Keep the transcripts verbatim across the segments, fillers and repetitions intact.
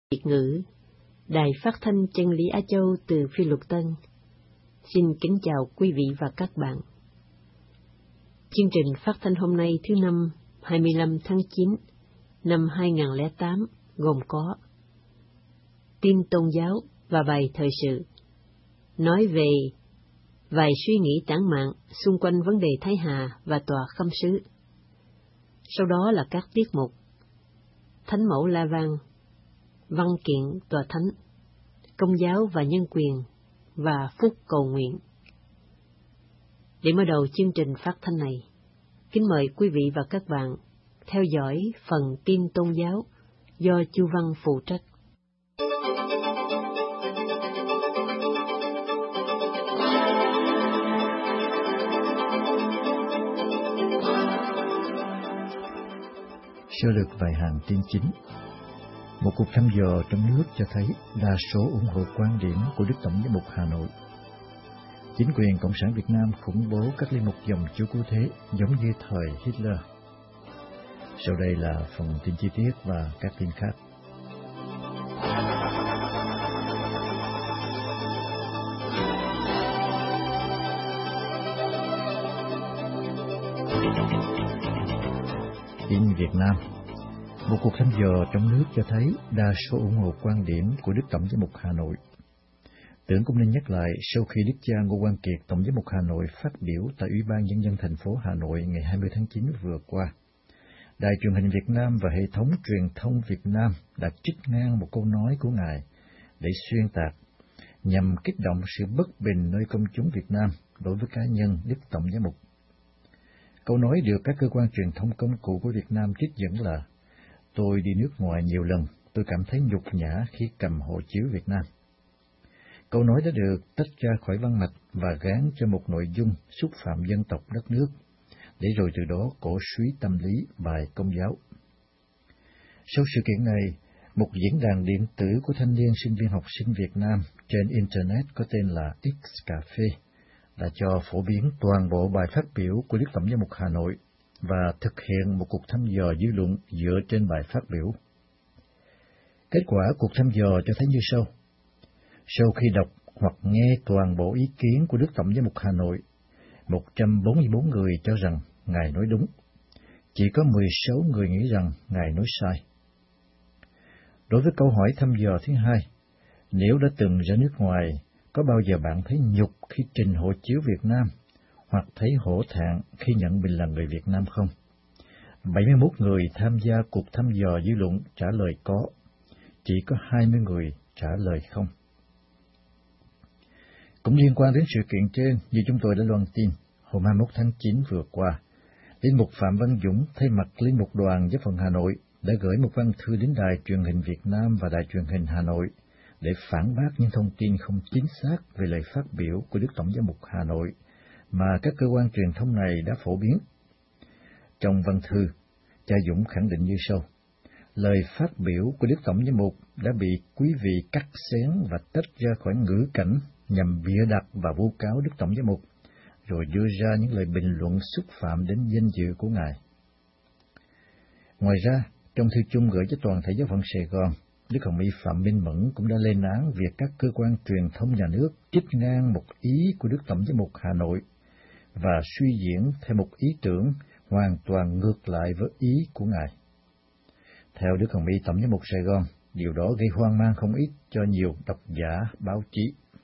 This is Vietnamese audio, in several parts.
Việt ngữ, Đài Phát thanh Chân lý Á Châu từ Phi Luật Tân. Xin kính chào quý vị và các bạn. Chương trình phát thanh hôm nay thứ năm, hai mươi lăm tháng chín năm hai nghìn không trăm lẻ tám gồm có tin tôn giáo và bài thời sự, nói về vài suy nghĩ tản mạn xung quanh vấn đề Thái Hà và tòa khâm sứ. Sau đó là các tiết mục Thánh mẫu La Vang, văn kiện tòa thánh, công giáo và nhân quyền và phúc cầu nguyện. Để mở đầu chương trình phát thanh này, kính mời quý vị và các bạn theo dõi phần tin tôn giáo do Chu Văn phụ trách. Sơ lược vài hàng tin chính. Một cuộc thăm dò trong nước cho thấy đa số ủng hộ quan điểm của Đức Tổng giám mục Hà Nội. Chính quyền Cộng sản Việt Nam khủng bố các linh mục dòng Chúa Cứu Thế giống như thời Hitler. Sau đây là phần tin chi tiết và các tin khác. Tin Việt Nam. Một cuộc thăm dò trong nước cho thấy đa số ủng hộ quan điểm của Đức Tổng giám mục Hà Nội. Tưởng cũng nên nhắc lại sau khi Đức cha Ngô Quang Kiệt, Tổng giám mục Hà Nội phát biểu tại Ủy ban Nhân dân thành phố Hà Nội ngày hai mươi tháng chín vừa qua, Đài truyền hình Việt Nam và hệ thống truyền thông Việt Nam đã trích ngang một câu nói của Ngài để xuyên tạc, nhằm kích động sự bất bình nơi công chúng Việt Nam đối với cá nhân Đức Tổng giám mục. Câu nói được các cơ quan truyền thông công cụ của Việt Nam trích dẫn là: "Tôi đi nước ngoài nhiều lần, tôi cảm thấy nhục nhã khi cầm hộ chiếu Việt Nam." Câu nói đã được tách ra khỏi văn mạch và gán cho một nội dung xúc phạm dân tộc đất nước, để rồi từ đó cổ suý tâm lý bài công giáo. Sau sự kiện này, một diễn đàn điện tử của thanh niên sinh viên học sinh Việt Nam trên Internet có tên là X Cafe đã cho phổ biến toàn bộ bài phát biểu của Đức Tổng giám mục Hà Nội và thực hiện một cuộc thăm dò dư luận dựa trên bài phát biểu. Kết quả cuộc thăm dò cho thấy như sau. Sau khi đọc hoặc nghe toàn bộ ý kiến của Đức Tổng giám mục Hà Nội, một trăm bốn mươi tư người cho rằng Ngài nói đúng, chỉ có mười sáu người nghĩ rằng Ngài nói sai. Đối với câu hỏi thăm dò thứ hai, nếu đã từng ra nước ngoài, có bao giờ bạn thấy nhục khi trình hộ chiếu Việt Nam, hoặc thấy hổ thẹn khi nhận mình là người Việt Nam không? bảy mươi mốt người tham gia cuộc thăm dò dư luận trả lời có, chỉ có hai mươi người trả lời không. Cũng liên quan đến sự kiện trên, như chúng tôi đã loan tin, hôm hai mươi mốt tháng chín vừa qua, Linh mục Phạm Văn Dũng thay mặt Linh mục đoàn Giáo phận Hà Nội đã gửi một văn thư đến Đài truyền hình Việt Nam và Đài truyền hình Hà Nội để phản bác những thông tin không chính xác về lời phát biểu của Đức Tổng giám mục Hà Nội mà các cơ quan truyền thông này đã phổ biến. Trong văn thư, cha Dũng khẳng định như sau: lời phát biểu của Đức Tổng giám mục đã bị quý vị cắt xén và tách ra khỏi ngữ cảnh nhằm bịa đặt và vu cáo Đức Tổng giám mục, rồi đưa ra những lời bình luận xúc phạm đến danh dự của Ngài. Ngoài ra, trong thư chung gửi cho toàn thể giáo phận Sài Gòn, Đức Hồng Y Phạm Minh Mẫn cũng đã lên án việc các cơ quan truyền thông nhà nước trích ngang một ý của Đức Tổng giám mục Hà Nội và suy diễn theo một ý tưởng hoàn toàn ngược lại với ý của Ngài. Theo Đức Hồng Y Tổng giám mục Sài Gòn, điều đó gây hoang mang không ít cho nhiều độc giả báo chí.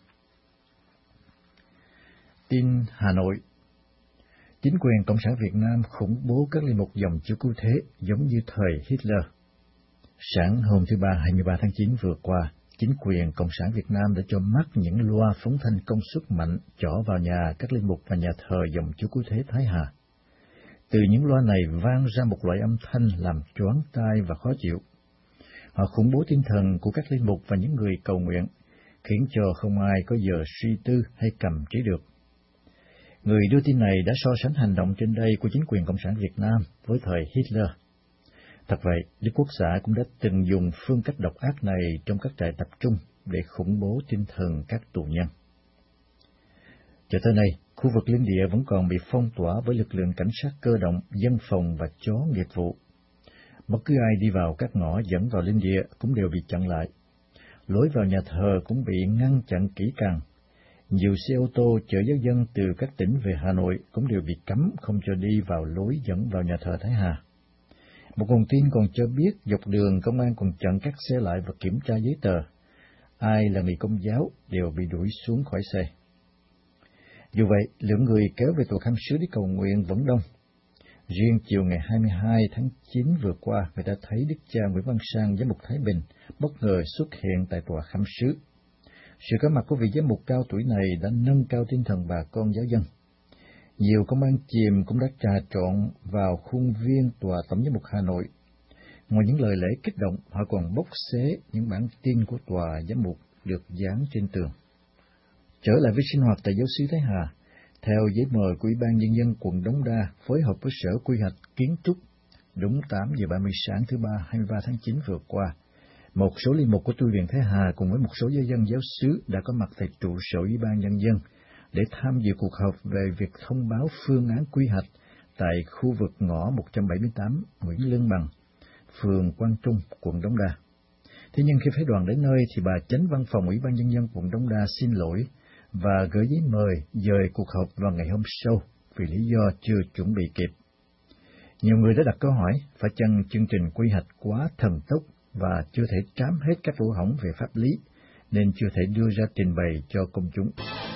Tin Hà Nội. Chính quyền Cộng sản Việt Nam khủng bố các linh mục dòng Chúa Cứu Thế giống như thời Hitler. Sáng hôm thứ Ba hai mươi ba tháng chín vừa qua, chính quyền Cộng sản Việt Nam đã cho mắc những loa phóng thanh công suất mạnh trỏ vào nhà các linh mục và nhà thờ dòng Chúa Cứu Thế Thái Hà. Từ những loa này vang ra một loại âm thanh làm choáng tai và khó chịu. Họ khủng bố tinh thần của các linh mục và những người cầu nguyện, khiến cho không ai có giờ suy tư hay cầm chế được. Người đưa tin này đã so sánh hành động trên đây của chính quyền Cộng sản Việt Nam với thời Hitler. Thật vậy, Đức Quốc xã cũng đã từng dùng phương cách độc ác này trong các trại tập trung để khủng bố tinh thần các tù nhân. Cho tới nay, khu vực Liên Địa vẫn còn bị phong tỏa với lực lượng cảnh sát cơ động, dân phòng và chó nghiệp vụ. Bất cứ ai đi vào các ngõ dẫn vào linh địa cũng đều bị chặn lại. Lối vào nhà thờ cũng bị ngăn chặn kỹ càng. Nhiều xe ô tô chở giáo dân từ các tỉnh về Hà Nội cũng đều bị cấm không cho đi vào lối dẫn vào nhà thờ Thái Hà. Một nguồn tin còn cho biết dọc đường công an còn chặn các xe lại và kiểm tra giấy tờ. Ai là người Công giáo đều bị đuổi xuống khỏi xe. Dù vậy, lượng người kéo về tòa khám sứ để cầu nguyện vẫn đông. Riêng chiều ngày hai mươi hai tháng chín vừa qua, người ta thấy Đức cha Nguyễn Văn Sang, giám mục Thái Bình, bất ngờ xuất hiện tại tòa khám sứ. Sự có mặt của vị giám mục cao tuổi này đã nâng cao tinh thần bà con giáo dân. Nhiều công an chìm cũng đã trà trộn vào khuôn viên tòa tổng giám mục Hà Nội. Ngoài những lời lẽ kích động, họ còn bóc xé những bản tin của tòa giám mục được dán trên tường. Trở lại với sinh hoạt tại giáo xứ Thái Hà, theo giấy mời của Ủy ban Nhân dân quận Đống Đa phối hợp với Sở Quy hoạch Kiến trúc, đúng tám giờ ba mươi sáng thứ Ba hai mươi ba tháng chín vừa qua, một số linh mục của tu viện Thái Hà cùng với một số giáo dân giáo xứ đã có mặt tại trụ sở Ủy ban Nhân dân để tham dự cuộc họp về việc thông báo phương án quy hoạch tại khu vực ngõ một trăm bảy mươi tám Nguyễn Lương Bằng, phường Quang Trung, quận Đống Đa. Thế nhưng khi phái đoàn đến nơi thì bà Chánh Văn phòng Ủy ban Nhân dân quận Đống Đa xin lỗi và gửi giấy mời dời cuộc họp vào ngày hôm sau vì lý do chưa chuẩn bị kịp. Nhiều người đã đặt câu hỏi phải chăng chương trình quy hoạch quá thần tốc và chưa thể trám hết các lỗ hổng về pháp lý nên chưa thể đưa ra trình bày cho công chúng.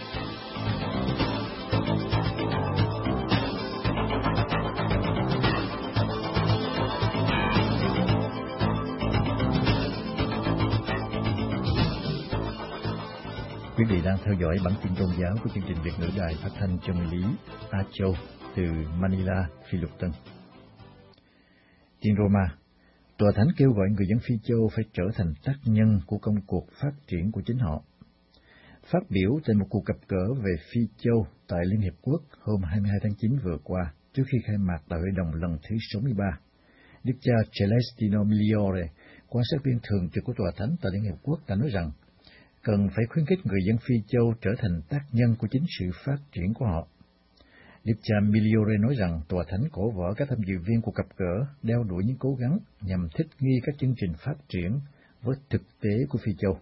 Quý vị đang theo dõi bản tin tôn giáo của chương trình Việt ngữ Đài Phát thanh Chân lý Á Châu từ Manila, Phi Luật Tân. Tin Roma, Tòa Thánh kêu gọi người dân Phi Châu phải trở thành tác nhân của công cuộc phát triển của chính họ. Phát biểu tại một cuộc gặp gỡ về Phi Châu tại Liên Hiệp Quốc hôm hai mươi hai tháng chín vừa qua, trước khi khai mạc Đại hội đồng lần thứ sáu mươi ba, Đức cha Celestino Migliore, quan sát viên thường trực của Tòa Thánh tại Liên Hiệp Quốc đã nói rằng cần phải khuyến khích người dân Phi Châu trở thành tác nhân của chính sự phát triển của họ. Đức cha Migliore nói rằng Tòa Thánh cổ vũ các tham dự viên cuộc gặp gỡ đeo đuổi những cố gắng nhằm thích nghi các chương trình phát triển với thực tế của Phi Châu.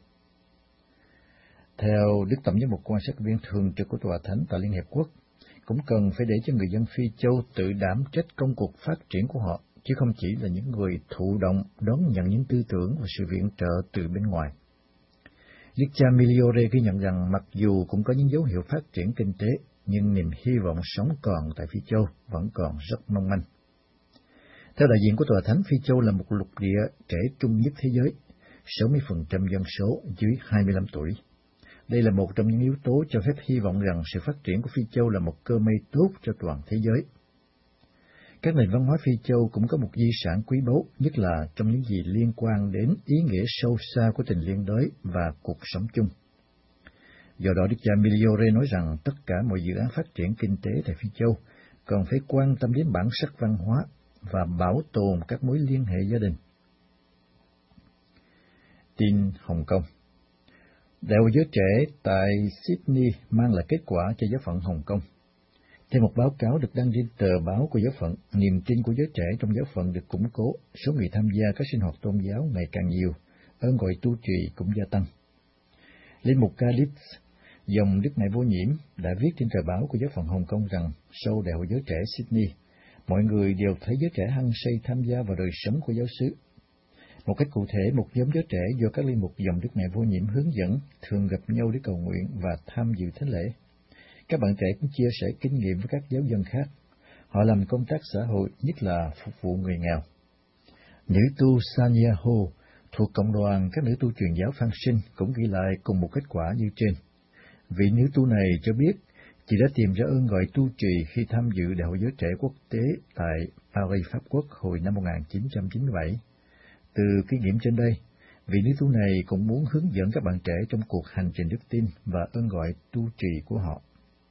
Theo Đức Tổng giám mục quan sát viên thường trực của Tòa Thánh tại Liên Hiệp Quốc, cũng cần phải để cho người dân Phi Châu tự đảm trách công cuộc phát triển của họ, chứ không chỉ là những người thụ động đón nhận những tư tưởng và sự viện trợ từ bên ngoài. Đức cha Migliore ghi nhận rằng mặc dù cũng có những dấu hiệu phát triển kinh tế, nhưng niềm hy vọng sống còn tại Phi Châu vẫn còn rất mong manh. Theo đại diện của Tòa Thánh, Phi Châu là một lục địa trẻ trung nhất thế giới, sáu mươi phần trăm dân số dưới hai mươi lăm tuổi. Đây là một trong những yếu tố cho phép hy vọng rằng sự phát triển của Phi Châu là một cơ may tốt cho toàn thế giới. Các nền văn hóa Phi Châu cũng có một di sản quý báu, nhất là trong những gì liên quan đến ý nghĩa sâu xa của tình liên đới và cuộc sống chung. Do đó, Đức cha Migliore nói rằng tất cả mọi dự án phát triển kinh tế tại Phi Châu cần phải quan tâm đến bản sắc văn hóa và bảo tồn các mối liên hệ gia đình. Tin Hồng Kông. Đại hội giới trẻ tại Sydney mang lại kết quả cho giáo phận Hồng Kông. Theo một báo cáo được đăng trên tờ báo của giáo phận, niềm tin của giới trẻ trong giáo phận được củng cố, số người tham gia các sinh hoạt tôn giáo ngày càng nhiều, ơn gọi tu trì cũng gia tăng. Linh mục Calip, dòng Đức Mẹ Vô Nhiễm, đã viết trên tờ báo của giáo phận Hồng Kông rằng sau Đại hội giới trẻ Sydney, mọi người đều thấy giới trẻ hăng say tham gia vào đời sống của giáo xứ. Một cách cụ thể, một nhóm giới trẻ do các linh mục dòng Đức Mẹ Vô Nhiễm hướng dẫn thường gặp nhau để cầu nguyện và tham dự thánh lễ. Các bạn trẻ cũng chia sẻ kinh nghiệm với các giáo dân khác. Họ làm công tác xã hội, nhất là phục vụ người nghèo. Nữ tu Sanya Ho thuộc cộng đoàn các nữ tu truyền giáo Phan Sinh cũng ghi lại cùng một kết quả như trên. Vị nữ tu này cho biết chị đã tìm ra ơn gọi tu trì khi tham dự Đại hội giới trẻ quốc tế tại Paris, Pháp Quốc hồi năm một nghìn chín trăm chín mươi bảy. Từ kinh nghiệm trên đây, vị nữ tu này cũng muốn hướng dẫn các bạn trẻ trong cuộc hành trình đức tin và ơn gọi tu trì của họ.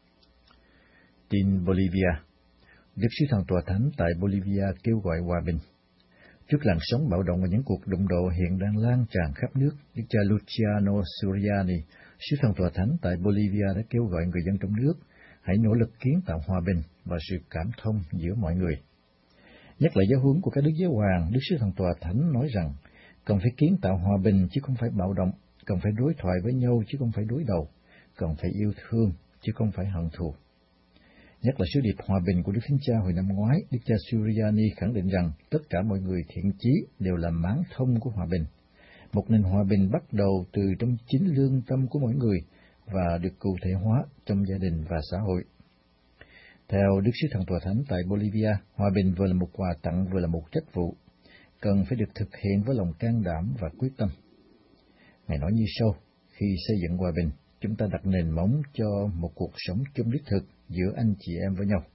Tin Bolivia. Đức Sứ Thần Tòa Thánh tại Bolivia kêu gọi hòa bình. Trước làn sóng bạo động và những cuộc đụng độ hiện đang lan tràn khắp nước, Đức cha Luciano Suriani, Sứ Thần Tòa Thánh tại Bolivia đã kêu gọi người dân trong nước hãy nỗ lực kiến tạo hòa bình và sự cảm thông giữa mọi người. Nhất là giáo huấn của các đức giáo hoàng, Đức Sứ Thần Tòa Thánh nói rằng cần phải kiến tạo hòa bình chứ không phải bạo động, cần phải đối thoại với nhau chứ không phải đối đầu, cần phải yêu thương chứ không phải hận thù. Nhất là sứ điệp hòa bình của Đức Thánh Cha hồi năm ngoái, Đức cha Suriani khẳng định rằng tất cả mọi người thiện chí đều là máng thông của hòa bình. Một nền hòa bình bắt đầu từ trong chính lương tâm của mỗi người và được cụ thể hóa trong gia đình và xã hội. Theo Đức Sứ Thần Tòa Thánh tại Bolivia, hòa bình vừa là một quà tặng vừa là một trách vụ, cần phải được thực hiện với lòng can đảm và quyết tâm. Ngài nói như sau: khi xây dựng hòa bình, chúng ta đặt nền móng cho một cuộc sống chung đích thực giữa anh chị em với nhau.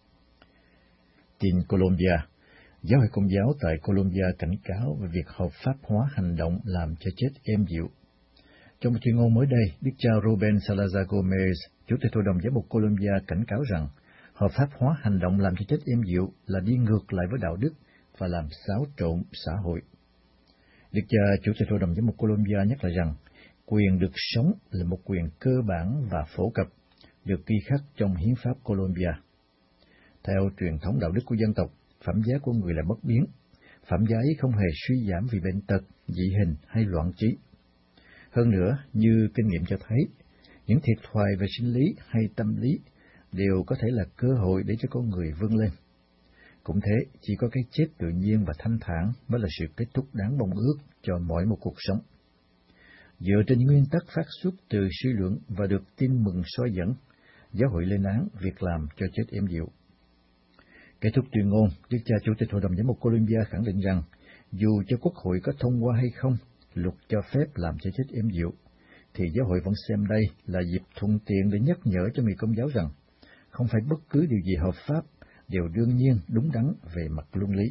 Tin Colombia. Giáo hội Công giáo tại Colombia cảnh cáo về việc hợp pháp hóa hành động làm cho chết êm dịu. Trong một tuyên ngôn mới đây, Đức cha Ruben Salazar Gomez, Chủ tịch Hội đồng Giám mục Colombia cảnh cáo rằng hợp pháp hóa hành động làm cho chết êm dịu là đi ngược lại với đạo đức và làm xáo trộn xã hội. Đức cha Chủ tịch Hội đồng Giám mục Colombia nhắc lại rằng quyền được sống là một quyền cơ bản và phổ cập, được ghi khắc trong hiến pháp Colombia. Theo truyền thống đạo đức của dân tộc, phẩm giá của người là bất biến. Phẩm giá ấy không hề suy giảm vì bệnh tật, dị hình hay loạn trí. Hơn nữa, như kinh nghiệm cho thấy, những thiệt thòi về sinh lý hay tâm lý đều có thể là cơ hội để cho con người vươn lên. Cũng thế, chỉ có cái chết tự nhiên và thanh thản mới là sự kết thúc đáng mong ước cho mỗi một cuộc sống. Dựa trên nguyên tắc phát xuất từ suy luận và được tin mừng soi dẫn, giáo hội lên án việc làm cho chết êm dịu. Kết thúc tuyên ngôn, Đức cha Chủ tịch Hội đồng Giám mục Colombia khẳng định rằng dù cho Quốc hội có thông qua hay không luật cho phép làm cho chết êm dịu, thì giáo hội vẫn xem đây là dịp thuận tiện để nhắc nhở cho người Công giáo rằng không phải bất cứ điều gì hợp pháp đều đương nhiên đúng đắn về mặt luân lý.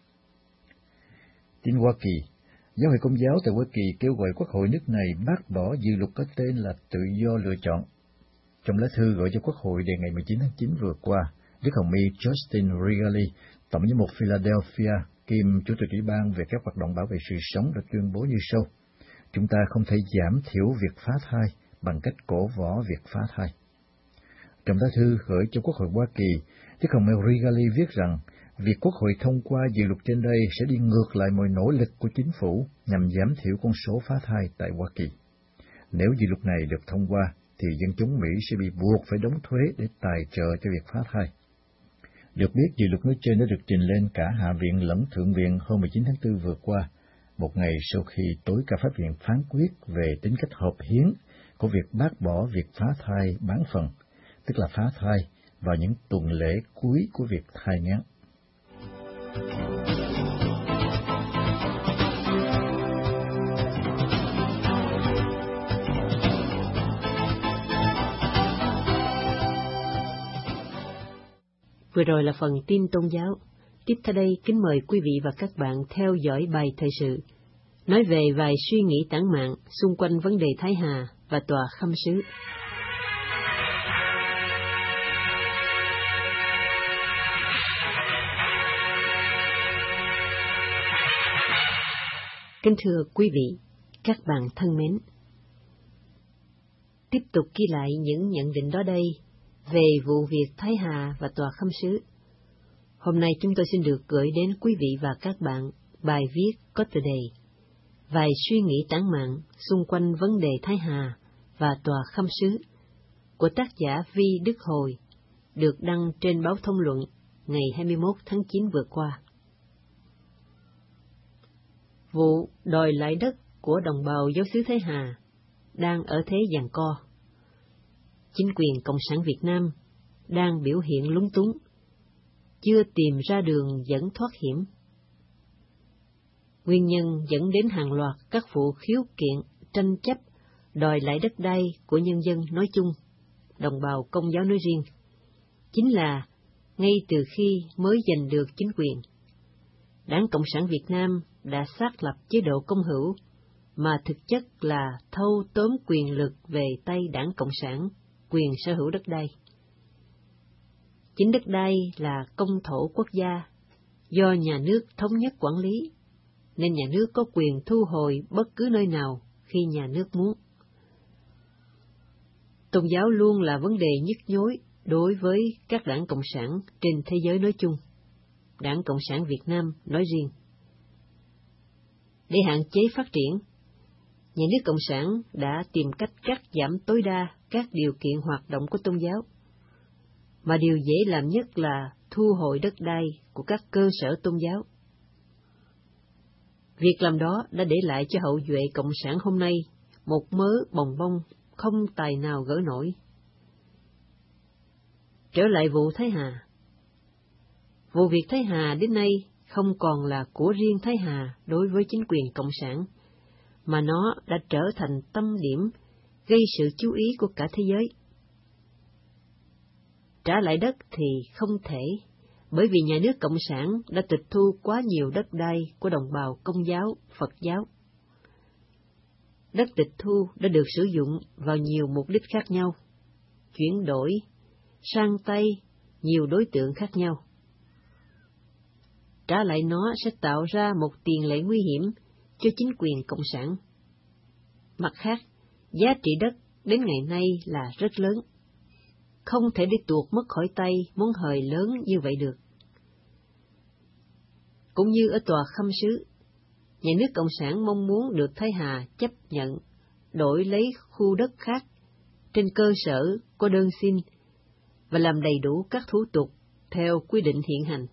Tin Hoa Kỳ. Giáo hội Công giáo tại Hoa Kỳ kêu gọi Quốc hội nước này bác bỏ dự luật có tên là tự do lựa chọn. Trong lá thư gửi cho Quốc hội đề ngày mười chín tháng chín vừa qua, Đức Hồng y Justin Regali, Tổng giám mục Philadelphia, kiêm Chủ tịch Ủy ban về các hoạt động bảo vệ sự sống đã tuyên bố như sau: chúng ta không thể giảm thiểu việc phá thai bằng cách cổ võ việc phá thai. Trong lá thư gửi cho Quốc hội Hoa Kỳ, Đức Hồng y Regali viết rằng việc Quốc hội thông qua dự luật trên đây sẽ đi ngược lại mọi nỗ lực của chính phủ nhằm giảm thiểu con số phá thai tại Hoa Kỳ. Nếu dự luật này được thông qua, thì dân chúng Mỹ sẽ bị buộc phải đóng thuế để tài trợ cho việc phá thai. Được biết, dự luật nói trên đã được trình lên cả Hạ viện lẫn Thượng viện hôm mười chín tháng tư vừa qua, một ngày sau khi tối cao pháp viện phán quyết về tính cách hợp hiến của việc bác bỏ việc phá thai bán phần, tức là phá thai vào những tuần lễ cuối của việc thai nghén. Vừa rồi là phần tin tôn giáo. Tiếp theo đây, kính mời quý vị và các bạn theo dõi bài thời sự, nói về vài suy nghĩ tản mạn xung quanh vấn đề Thái Hà và Tòa Khâm Sứ. Kính thưa quý vị, các bạn thân mến, tiếp tục ghi lại những nhận định đó đây về vụ việc Thái Hà và Tòa Khâm Sứ. Hôm nay chúng tôi xin được gửi đến quý vị và các bạn bài viết có tựa đề Vài suy nghĩ tản mạn xung quanh vấn đề Thái Hà và Tòa Khâm Sứ của tác giả Vi Đức Hồi, được đăng trên báo Thông luận ngày hai mươi mốt tháng chín vừa qua. Vụ đòi lại đất của đồng bào giáo xứ Thái Hà đang ở thế giằng co. Chính quyền Cộng sản Việt Nam đang biểu hiện lúng túng, chưa tìm ra đường dẫn thoát hiểm. Nguyên nhân dẫn đến hàng loạt các vụ khiếu kiện, tranh chấp, đòi lại đất đai của nhân dân nói chung, đồng bào Công giáo nói riêng, chính là ngay từ khi mới giành được chính quyền, Đảng Cộng sản Việt Nam đã xác lập chế độ công hữu, mà thực chất là thâu tóm quyền lực về tay Đảng Cộng sản, quyền sở hữu đất đai. Chính đất đai là công thổ quốc gia, do nhà nước thống nhất quản lý, nên nhà nước có quyền thu hồi bất cứ nơi nào khi nhà nước muốn. Tôn giáo luôn là vấn đề nhức nhối đối với các đảng Cộng sản trên thế giới nói chung. Đảng Cộng sản Việt Nam nói riêng. Để hạn chế phát triển, nhà nước Cộng sản đã tìm cách cắt giảm tối đa các điều kiện hoạt động của tôn giáo, mà điều dễ làm nhất là thu hồi đất đai của các cơ sở tôn giáo. Việc làm đó đã để lại cho hậu duệ Cộng sản hôm nay một mớ bòng bong không tài nào gỡ nổi. Trở lại vụ Thái Hà. Vụ việc Thái Hà đến nay không còn là của riêng Thái Hà đối với chính quyền Cộng sản, mà nó đã trở thành tâm điểm gây sự chú ý của cả thế giới. Trả lại đất thì không thể, bởi vì nhà nước Cộng sản đã tịch thu quá nhiều đất đai của đồng bào Công giáo, Phật giáo. Đất tịch thu đã được sử dụng vào nhiều mục đích khác nhau, chuyển đổi, sang tay nhiều đối tượng khác nhau. Trả lại nó sẽ tạo ra một tiền lệ nguy hiểm cho chính quyền Cộng sản. Mặt khác, giá trị đất đến ngày nay là rất lớn, không thể để tuột mất khỏi tay món hời lớn như vậy được. Cũng như ở tòa Khâm Sứ, nhà nước Cộng sản mong muốn được Thái Hà chấp nhận đổi lấy khu đất khác trên cơ sở có đơn xin và làm đầy đủ các thủ tục theo quy định hiện hành.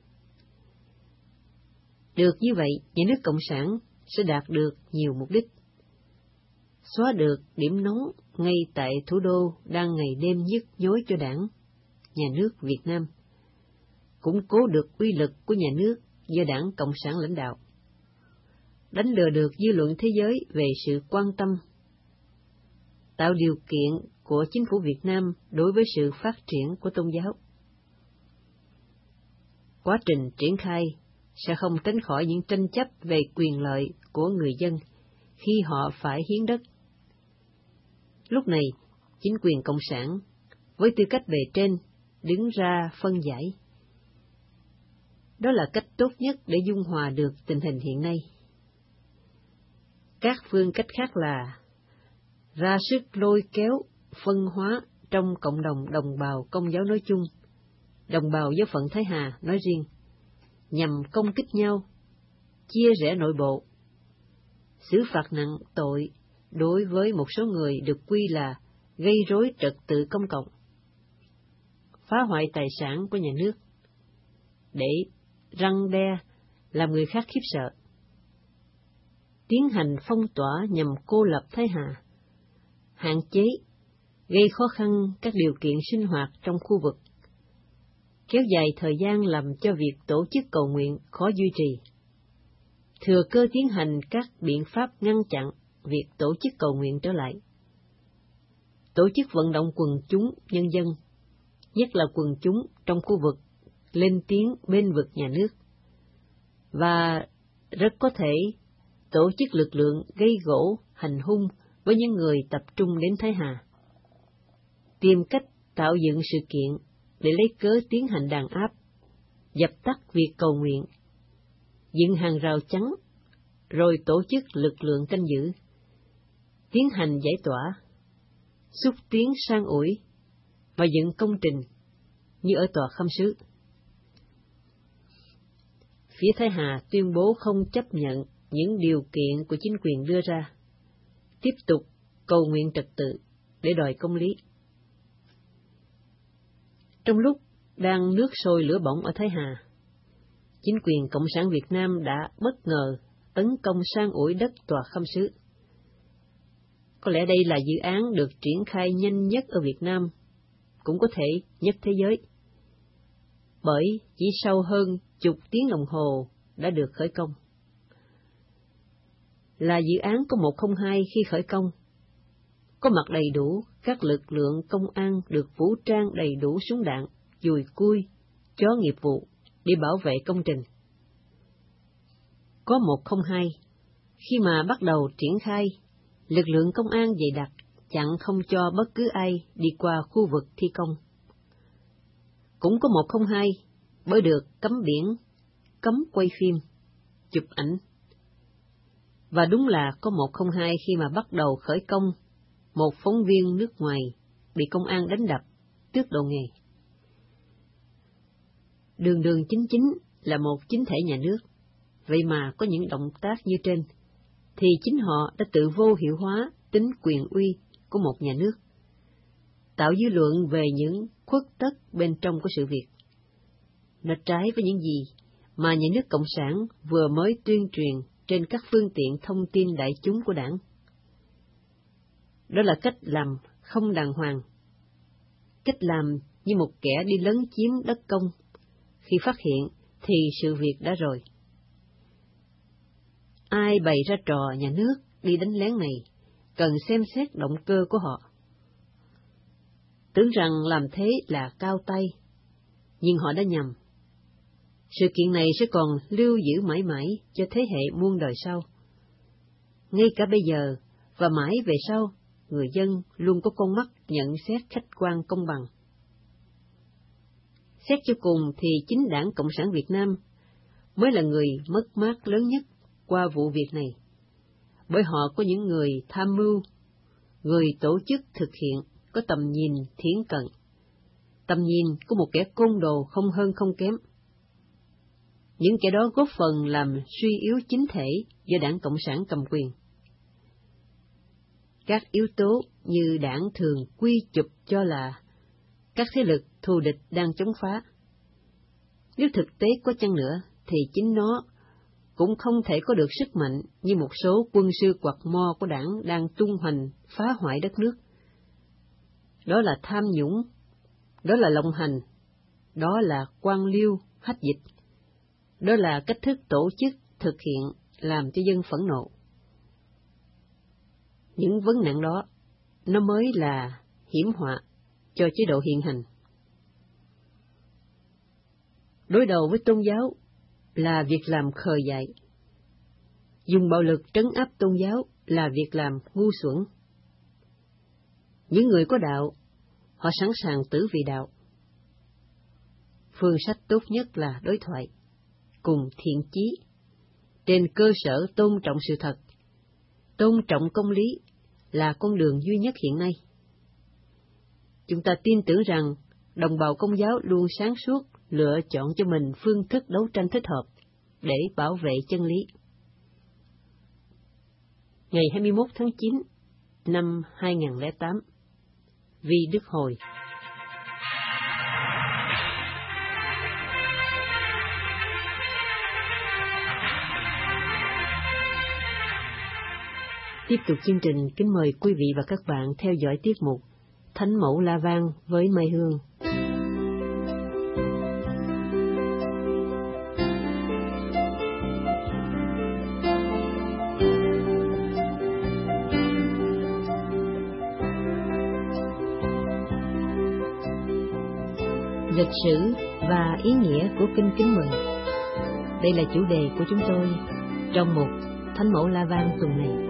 Được như vậy, nhà nước Cộng sản sẽ đạt được nhiều mục đích. Xóa được điểm nóng ngay tại thủ đô đang ngày đêm nhức nhối cho Đảng, nhà nước Việt Nam, củng cố được uy lực của nhà nước do Đảng Cộng sản lãnh đạo, đánh lừa được dư luận thế giới về sự quan tâm, tạo điều kiện của chính phủ Việt Nam đối với sự phát triển của tôn giáo. Quá trình triển khai sẽ không tránh khỏi những tranh chấp về quyền lợi của người dân khi họ phải hiến đất. Lúc này, chính quyền Cộng sản, với tư cách bề trên, đứng ra phân giải. Đó là cách tốt nhất để dung hòa được tình hình hiện nay. Các phương cách khác là ra sức lôi kéo, phân hóa trong cộng đồng đồng bào Công giáo nói chung, đồng bào giáo phận Thái Hà nói riêng, nhằm công kích nhau, chia rẽ nội bộ, xử phạt nặng tội đối với một số người được quy là gây rối trật tự công cộng, phá hoại tài sản của nhà nước, để răn đe làm người khác khiếp sợ, tiến hành phong tỏa nhằm cô lập Thái Hà, hạn chế, gây khó khăn các điều kiện sinh hoạt trong khu vực, kéo dài thời gian làm cho việc tổ chức cầu nguyện khó duy trì, thừa cơ tiến hành các biện pháp ngăn chặn việc tổ chức cầu nguyện trở lại, tổ chức vận động quần chúng nhân dân, nhất là quần chúng trong khu vực, lên tiếng bên vực nhà nước, và rất có thể tổ chức lực lượng gây gổ, hành hung với những người tập trung đến Thái Hà, tìm cách tạo dựng sự kiện để lấy cớ tiến hành đàn áp, dập tắt việc cầu nguyện, dựng hàng rào chắn, rồi tổ chức lực lượng canh giữ, tiến hành giải tỏa, xúc tiến san ủi và dựng công trình như ở tòa Khâm Sứ. Phía Thái Hà tuyên bố không chấp nhận những điều kiện của chính quyền đưa ra, tiếp tục cầu nguyện trật tự để đòi công lý. Trong lúc đang nước sôi lửa bỏng ở Thái Hà, chính quyền Cộng sản Việt Nam đã bất ngờ tấn công san ủi đất tòa Khâm Sứ. Có lẽ đây là dự án được triển khai nhanh nhất ở Việt Nam, cũng có thể nhất thế giới, bởi chỉ sau hơn chục tiếng đồng hồ đã được khởi công. Là dự án có một không hai khi khởi công, có mặt đầy đủ các lực lượng công an được vũ trang đầy đủ súng đạn, dùi cui, chó nghiệp vụ để bảo vệ công trình. Có một không hai, khi mà bắt đầu triển khai, lực lượng công an dày đặc chặn không cho bất cứ ai đi qua khu vực thi công. Cũng có một không hai, bởi được cấm biển, cấm quay phim, chụp ảnh. Và đúng là có một không hai khi mà bắt đầu khởi công, một phóng viên nước ngoài bị công an đánh đập, tước độ nghề. Đường đường chính chính là một chính thể nhà nước, vậy mà có những động tác như trên, thì chính họ đã tự vô hiệu hóa tính quyền uy của một nhà nước, tạo dư luận về những khuất tất bên trong của sự việc. Nó trái với những gì mà nhà nước Cộng sản vừa mới tuyên truyền trên các phương tiện thông tin đại chúng của đảng. Đó là cách làm không đàng hoàng, cách làm như một kẻ đi lấn chiếm đất công, khi phát hiện thì sự việc đã rồi. Ai bày ra trò nhà nước đi đánh lén này, cần xem xét động cơ của họ. Tưởng rằng làm thế là cao tay, nhưng họ đã nhầm. Sự kiện này sẽ còn lưu giữ mãi mãi cho thế hệ muôn đời sau. Ngay cả bây giờ và mãi về sau, người dân luôn có con mắt nhận xét khách quan công bằng. Xét cho cùng thì chính Đảng Cộng sản Việt Nam mới là người mất mát lớn nhất qua vụ việc này, bởi họ có những người tham mưu, người tổ chức thực hiện có tầm nhìn thiển cận, tầm nhìn của một kẻ côn đồ không hơn không kém. Những kẻ đó góp phần làm suy yếu chính thể do Đảng Cộng sản cầm quyền. Các yếu tố như đảng thường quy chụp cho là các thế lực thù địch đang chống phá. Nếu thực tế có chăng nữa, thì chính nó cũng không thể có được sức mạnh như một số quân sư quạt mo của đảng đang tung hoành phá hoại đất nước. Đó là tham nhũng, đó là lộng hành, đó là quan liêu, hách dịch, đó là cách thức tổ chức, thực hiện, làm cho dân phẫn nộ. Những vấn nạn đó, nó mới là hiểm họa cho chế độ hiện hành. Đối đầu với tôn giáo là việc làm khờ dại. Dùng bạo lực trấn áp tôn giáo là việc làm ngu xuẩn. Những người có đạo, họ sẵn sàng tử vì đạo. Phương sách tốt nhất là đối thoại, cùng thiện chí, trên cơ sở tôn trọng sự thật. Tôn trọng công lý là con đường duy nhất hiện nay. Chúng ta tin tưởng rằng đồng bào Công giáo luôn sáng suốt lựa chọn cho mình phương thức đấu tranh thích hợp để bảo vệ chân lý. Ngày hai mươi mốt tháng chín năm hai nghìn không trăm lẻ tám, Vi Đức Hồi. Tiếp tục chương trình, kính mời quý vị và các bạn theo dõi tiết mục Thánh Mẫu La Vang với Mai Hương. Lịch sử và ý nghĩa của Kinh Kính Mừng. Đây là chủ đề của chúng tôi trong mục Thánh Mẫu La Vang tuần này.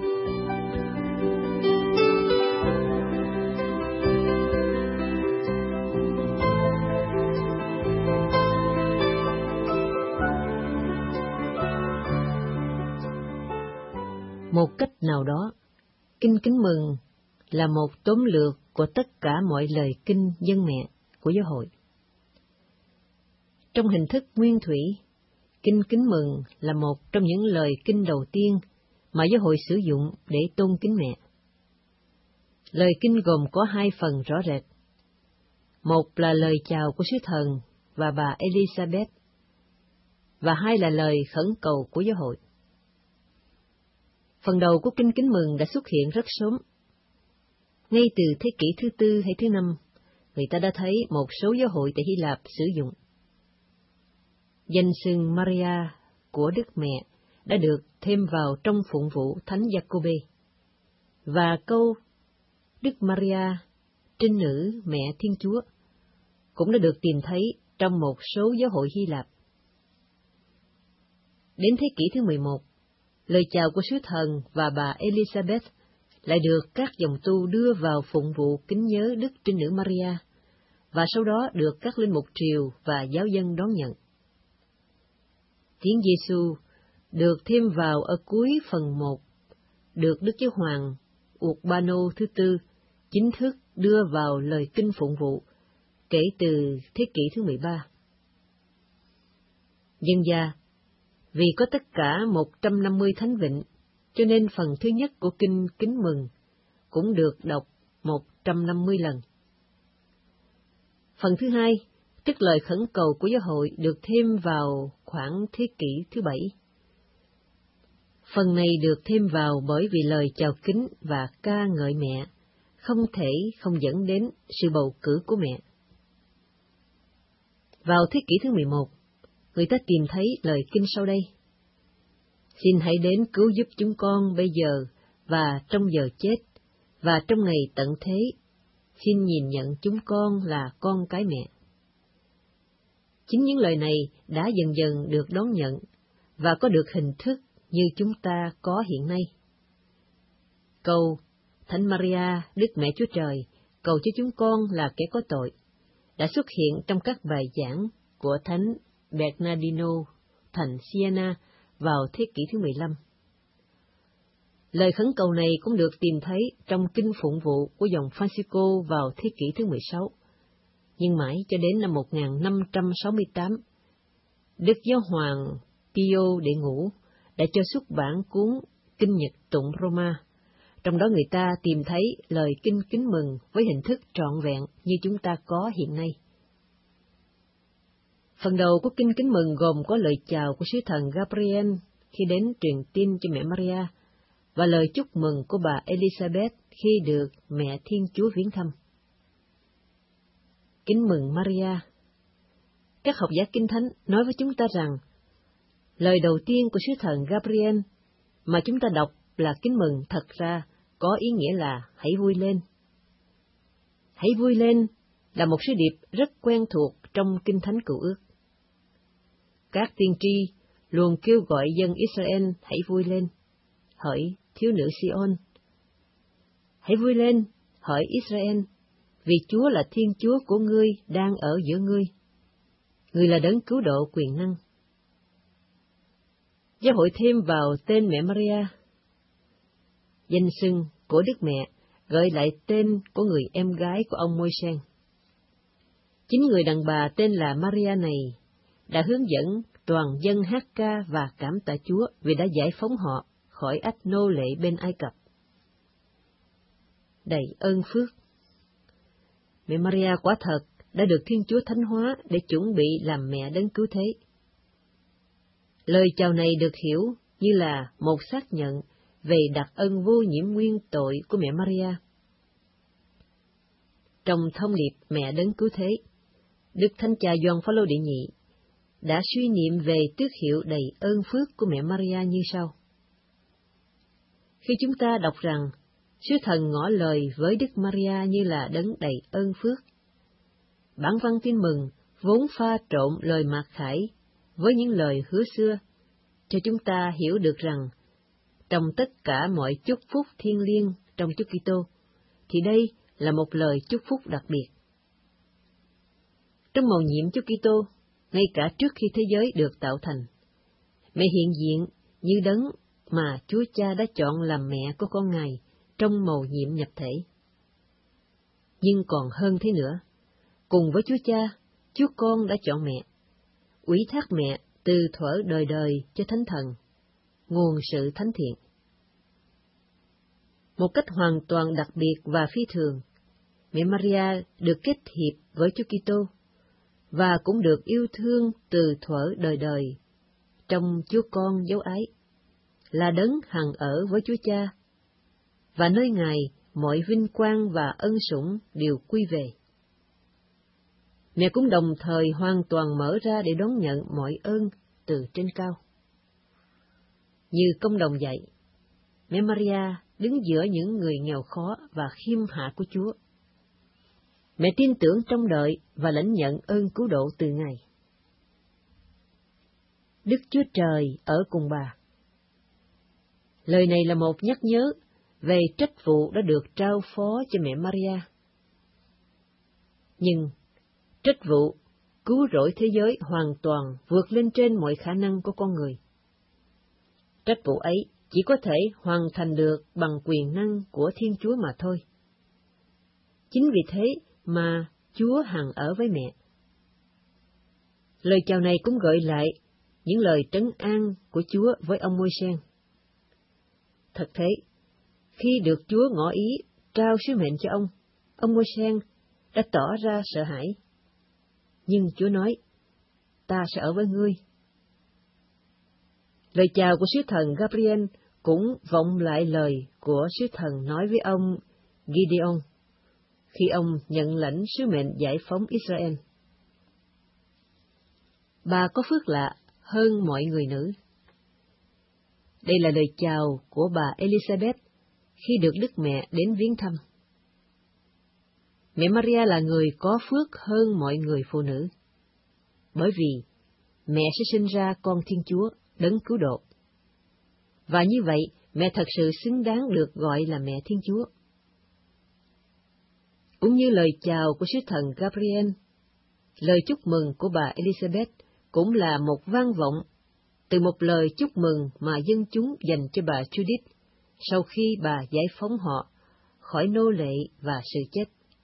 Một cách nào đó, Kinh Kính Mừng là một tóm lược của tất cả mọi lời kinh dân mẹ của giáo hội. Trong hình thức nguyên thủy, Kinh Kính Mừng là một trong những lời kinh đầu tiên mà giáo hội sử dụng để tôn kính mẹ. Lời kinh gồm có hai phần rõ rệt. Một là lời chào của sứ thần và bà Elizabeth, và hai là lời khẩn cầu của giáo hội. Phần đầu của Kinh Kính Mừng đã xuất hiện rất sớm. Ngay từ thế kỷ thứ tư hay thứ năm, người ta đã thấy một số giáo hội tại Hy Lạp sử dụng. Danh xưng Maria của Đức Mẹ đã được thêm vào trong phụng vụ Thánh Giacôbê, và câu Đức Maria, trinh nữ Mẹ Thiên Chúa, cũng đã được tìm thấy trong một số giáo hội Hy Lạp. Đến thế kỷ thứ mười một, lời chào của sứ thần và bà Elizabeth lại được các dòng tu đưa vào phụng vụ kính nhớ Đức Trinh Nữ Maria, và sau đó được các linh mục triều và giáo dân đón nhận. Tiếng Giêsu được thêm vào ở cuối phần một, được Đức Giáo Hoàng Urbano thứ tư chính thức đưa vào lời kinh phụng vụ kể từ thế kỷ thứ mười ba. Dân gia, vì có tất cả một trăm năm mươi thánh vịnh, cho nên phần thứ nhất của Kinh Kính Mừng cũng được đọc một trăm năm mươi lần. Phần thứ hai, tức lời khẩn cầu của giáo hội, được thêm vào khoảng thế kỷ thứ bảy. Phần này được thêm vào bởi vì lời chào kính và ca ngợi mẹ không thể không dẫn đến sự bầu cử của mẹ. Vào thế kỷ thứ mười một, người ta tìm thấy lời kinh sau đây: Xin hãy đến cứu giúp chúng con bây giờ và trong giờ chết, và trong ngày tận thế, xin nhìn nhận chúng con là con cái mẹ. Chính những lời này đã dần dần được đón nhận và có được hình thức như chúng ta có hiện nay. Câu Thánh Maria, Đức Mẹ Chúa Trời, cầu cho chúng con là kẻ có tội, đã xuất hiện trong các bài giảng của Thánh Bernardino thành Siena vào thế kỷ thứ mười lăm. Lời khẩn cầu này cũng được tìm thấy trong kinh phụng vụ của dòng Francisco vào thế kỷ thứ mười sáu. Nhưng mãi cho đến năm một nghìn năm trăm sáu mươi tám, Đức Giáo hoàng Pio đệ ngũ đã cho xuất bản cuốn Kinh Nhật Tụng Roma, trong đó người ta tìm thấy lời kinh kính mừng với hình thức trọn vẹn như chúng ta có hiện nay. Phần đầu của kinh kính mừng gồm có lời chào của sứ thần Gabriel khi đến truyền tin cho mẹ Maria, và lời chúc mừng của bà Elizabeth khi được mẹ Thiên Chúa viếng thăm. Kính mừng Maria. Các học giả Kinh Thánh nói với chúng ta rằng, lời đầu tiên của sứ thần Gabriel mà chúng ta đọc là kính mừng thật ra có ý nghĩa là hãy vui lên. Hãy vui lên là một sứ điệp rất quen thuộc trong Kinh Thánh Cựu Ước. Các tiên tri luôn kêu gọi dân Israel hãy vui lên, hỡi thiếu nữ Sion. Hãy vui lên, hỡi Israel, vì Chúa là Thiên Chúa của ngươi đang ở giữa ngươi. Người là đấng cứu độ quyền năng. Giáo hội thêm vào tên mẹ Maria. Danh xưng của Đức Mẹ gợi lại tên của người em gái của ông Môi-sen. Chính người đàn bà tên là Maria này đã hướng dẫn toàn dân hát ca và cảm tạ Chúa vì đã giải phóng họ khỏi ách nô lệ bên Ai Cập. Đầy ơn phước. Mẹ Maria quả thật đã được Thiên Chúa thánh hóa để chuẩn bị làm mẹ đấng cứu thế. Lời chào này được hiểu như là một xác nhận về đặc ân vô nhiễm nguyên tội của mẹ Maria. Trong thông điệp mẹ đấng cứu thế, Đức Thánh Cha Gioan Phaolô đệ nhị đã suy niệm về tước hiệu đầy ơn phước của mẹ Maria như sau. Khi chúng ta đọc rằng sứ thần ngỏ lời với Đức Maria như là đấng đầy ơn phước, bản văn tin mừng vốn pha trộn lời mặc khải với những lời hứa xưa, cho chúng ta hiểu được rằng trong tất cả mọi chúc phúc thiêng liêng trong Chúa Kitô, thì đây là một lời chúc phúc đặc biệt. Trong mầu nhiệm Chúa Kitô, ngay cả trước khi thế giới được tạo thành, mẹ hiện diện như đấng mà Chúa Cha đã chọn làm mẹ của con Ngài trong mầu nhiệm nhập thể. Nhưng còn hơn thế nữa, cùng với Chúa Cha, Chúa Con đã chọn mẹ, ủy thác mẹ từ thuở đời đời cho Thánh Thần, nguồn sự thánh thiện. Một cách hoàn toàn đặc biệt và phi thường, mẹ Maria được kết hiệp với Chúa Kitô và cũng được yêu thương từ thuở đời đời trong Chúa Con dấu ái, là đấng hằng ở với Chúa Cha, và nơi Ngài mọi vinh quang và ân sủng đều quy về. Mẹ cũng đồng thời hoàn toàn mở ra để đón nhận mọi ơn từ trên cao. Như công đồng dạy, mẹ Maria đứng giữa những người nghèo khó và khiêm hạ của Chúa. Mẹ tin tưởng trong đợi và lãnh nhận ơn cứu độ từ Ngài. Đức Chúa Trời ở cùng bà. Lời này là một nhắc nhớ về trách vụ đã được trao phó cho mẹ Maria. Nhưng trách vụ cứu rỗi thế giới hoàn toàn vượt lên trên mọi khả năng của con người. Trách vụ ấy chỉ có thể hoàn thành được bằng quyền năng của Thiên Chúa mà thôi. Chính vì thế mà Chúa hằng ở với mẹ. Lời chào này cũng gợi lại những lời trấn an của Chúa với ông Môi-se. Thật thế, khi được Chúa ngỏ ý trao sứ mệnh cho ông, ông Môi-se đã tỏ ra sợ hãi. Nhưng Chúa nói, ta sẽ ở với ngươi. Lời chào của sứ thần Gabriel cũng vọng lại lời của sứ thần nói với ông Gideon khi ông nhận lãnh sứ mệnh giải phóng Israel. Bà có phước lạ hơn mọi người nữ. Đây là lời chào của bà Elizabeth khi được Đức Mẹ đến viếng thăm. Mẹ Maria là người có phước hơn mọi người phụ nữ, bởi vì mẹ sẽ sinh ra con Thiên Chúa, đấng cứu độ. Và như vậy, mẹ thật sự xứng đáng được gọi là mẹ Thiên Chúa. Cũng như lời chào của sứ thần Gabriel, lời chúc mừng của bà Elizabeth cũng là một vang vọng từ một lời chúc mừng mà dân chúng dành cho bà Judith sau khi bà giải phóng họ khỏi nô lệ và sự chết.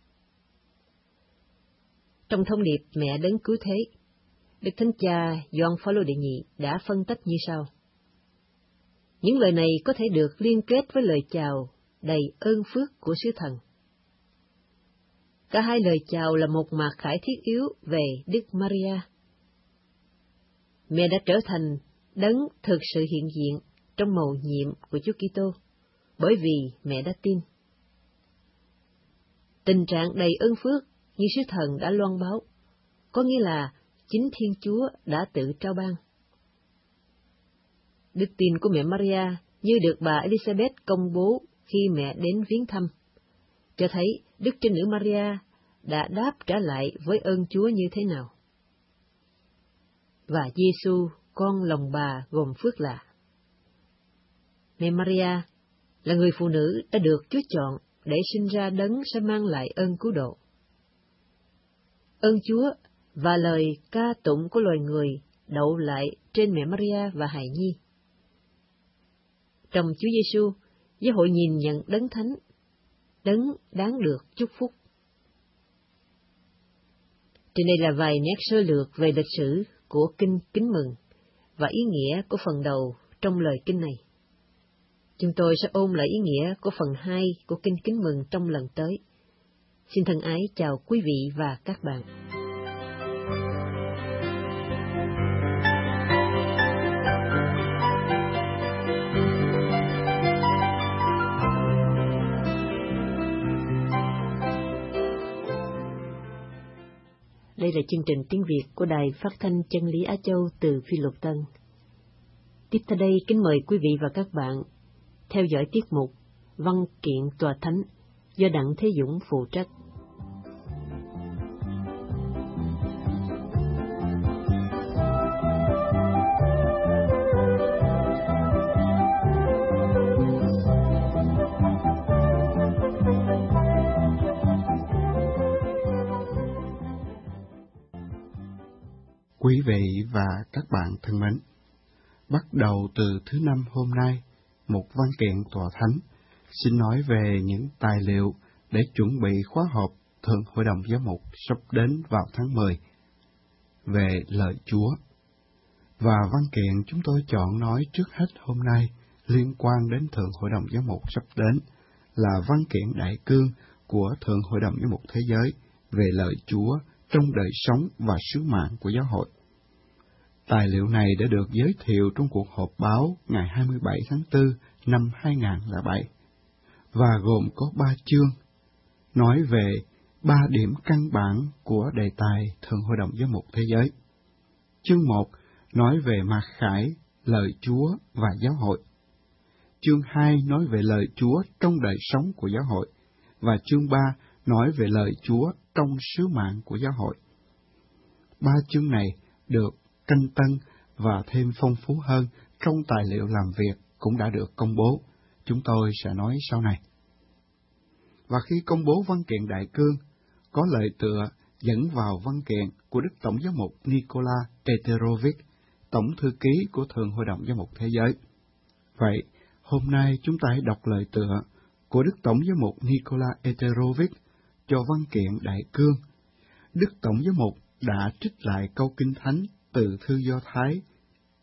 Trong thông điệp Mẹ Đấng Cứu Thế, Đức Thánh Cha Gioan Phaolô đệ nhị đã phân tích như sau. Những lời này có thể được liên kết với lời chào đầy ơn phước của sứ thần. Cả hai lời chào là một mặt khải thiết yếu về Đức Maria. Mẹ đã trở thành đấng thực sự hiện diện trong mầu nhiệm của Chúa Kitô, bởi vì mẹ đã tin. Tình trạng đầy ơn phước như sứ thần đã loan báo, có nghĩa là chính Thiên Chúa đã tự trao ban. Đức tin của mẹ Maria như được bà Elizabeth công bố khi mẹ đến viếng thăm, cho thấy Đức Trinh Nữ Maria đã đáp trả lại với ơn Chúa như thế nào. Và Giêsu, con lòng bà gồm phước lạ. Mẹ Maria là người phụ nữ đã được Chúa chọn để sinh ra đấng sẽ mang lại ơn cứu độ. Ơn Chúa và lời ca tụng của loài người đậu lại trên mẹ Maria và hài nhi. Trong Chúa Giêsu, giáo hội nhìn nhận đấng thánh, đấng đáng được chúc phúc. Trên đây là vài nét sơ lược về lịch sử của Kinh Kính Mừng và ý nghĩa của phần đầu trong lời Kinh này. Chúng tôi sẽ ôn lại ý nghĩa của phần hai của Kinh Kính Mừng trong lần tới. Xin thân ái chào quý vị và các bạn. Đây là chương trình tiếng Việt của Đài Phát thanh Chân lý Á Châu từ Phi Luật Tân. Tiếp theo đây, kính mời quý vị và các bạn theo dõi tiết mục Văn kiện Tòa Thánh do Đặng Thế Dũng phụ trách. Quý vị và các bạn thân mến, bắt đầu từ thứ năm hôm nay, một văn kiện tòa thánh xin nói về những tài liệu để chuẩn bị khóa họp Thượng Hội đồng Giám mục sắp đến vào tháng mười về lời Chúa. Và văn kiện chúng tôi chọn nói trước hết hôm nay liên quan đến Thượng Hội đồng Giám mục sắp đến là văn kiện đại cương của Thượng Hội đồng Giám mục Thế giới về lời Chúa trong đời sống và sứ mạng của giáo hội. Tài liệu này đã được giới thiệu trong cuộc họp báo ngày hai mươi bảy tháng tư năm hai nghìn không trăm lẻ bảy, và gồm có ba chương, nói về ba điểm căn bản của đề tài Thượng Hội đồng Giám mục Thế giới. Chương một nói về mặc khải, lời Chúa và giáo hội. Chương hai nói về lời Chúa trong đời sống của giáo hội, và chương ba nói về lời Chúa trong sứ mạng của giáo hội. Ba chương này được canh tân và thêm phong phú hơn trong tài liệu làm việc cũng đã được công bố. Chúng tôi sẽ nói sau này. Và khi công bố văn kiện đại cương, có lời tựa dẫn vào văn kiện của Đức Tổng giám mục Nicola Eterovic, Tổng thư ký của Thượng Hội đồng Giám mục Thế giới. Vậy, hôm nay chúng ta hãy đọc lời tựa của Đức Tổng giám mục Nicola Eterovic cho văn kiện đại cương. Đức Tổng giám mục đã trích lại câu Kinh Thánh từ thư Do Thái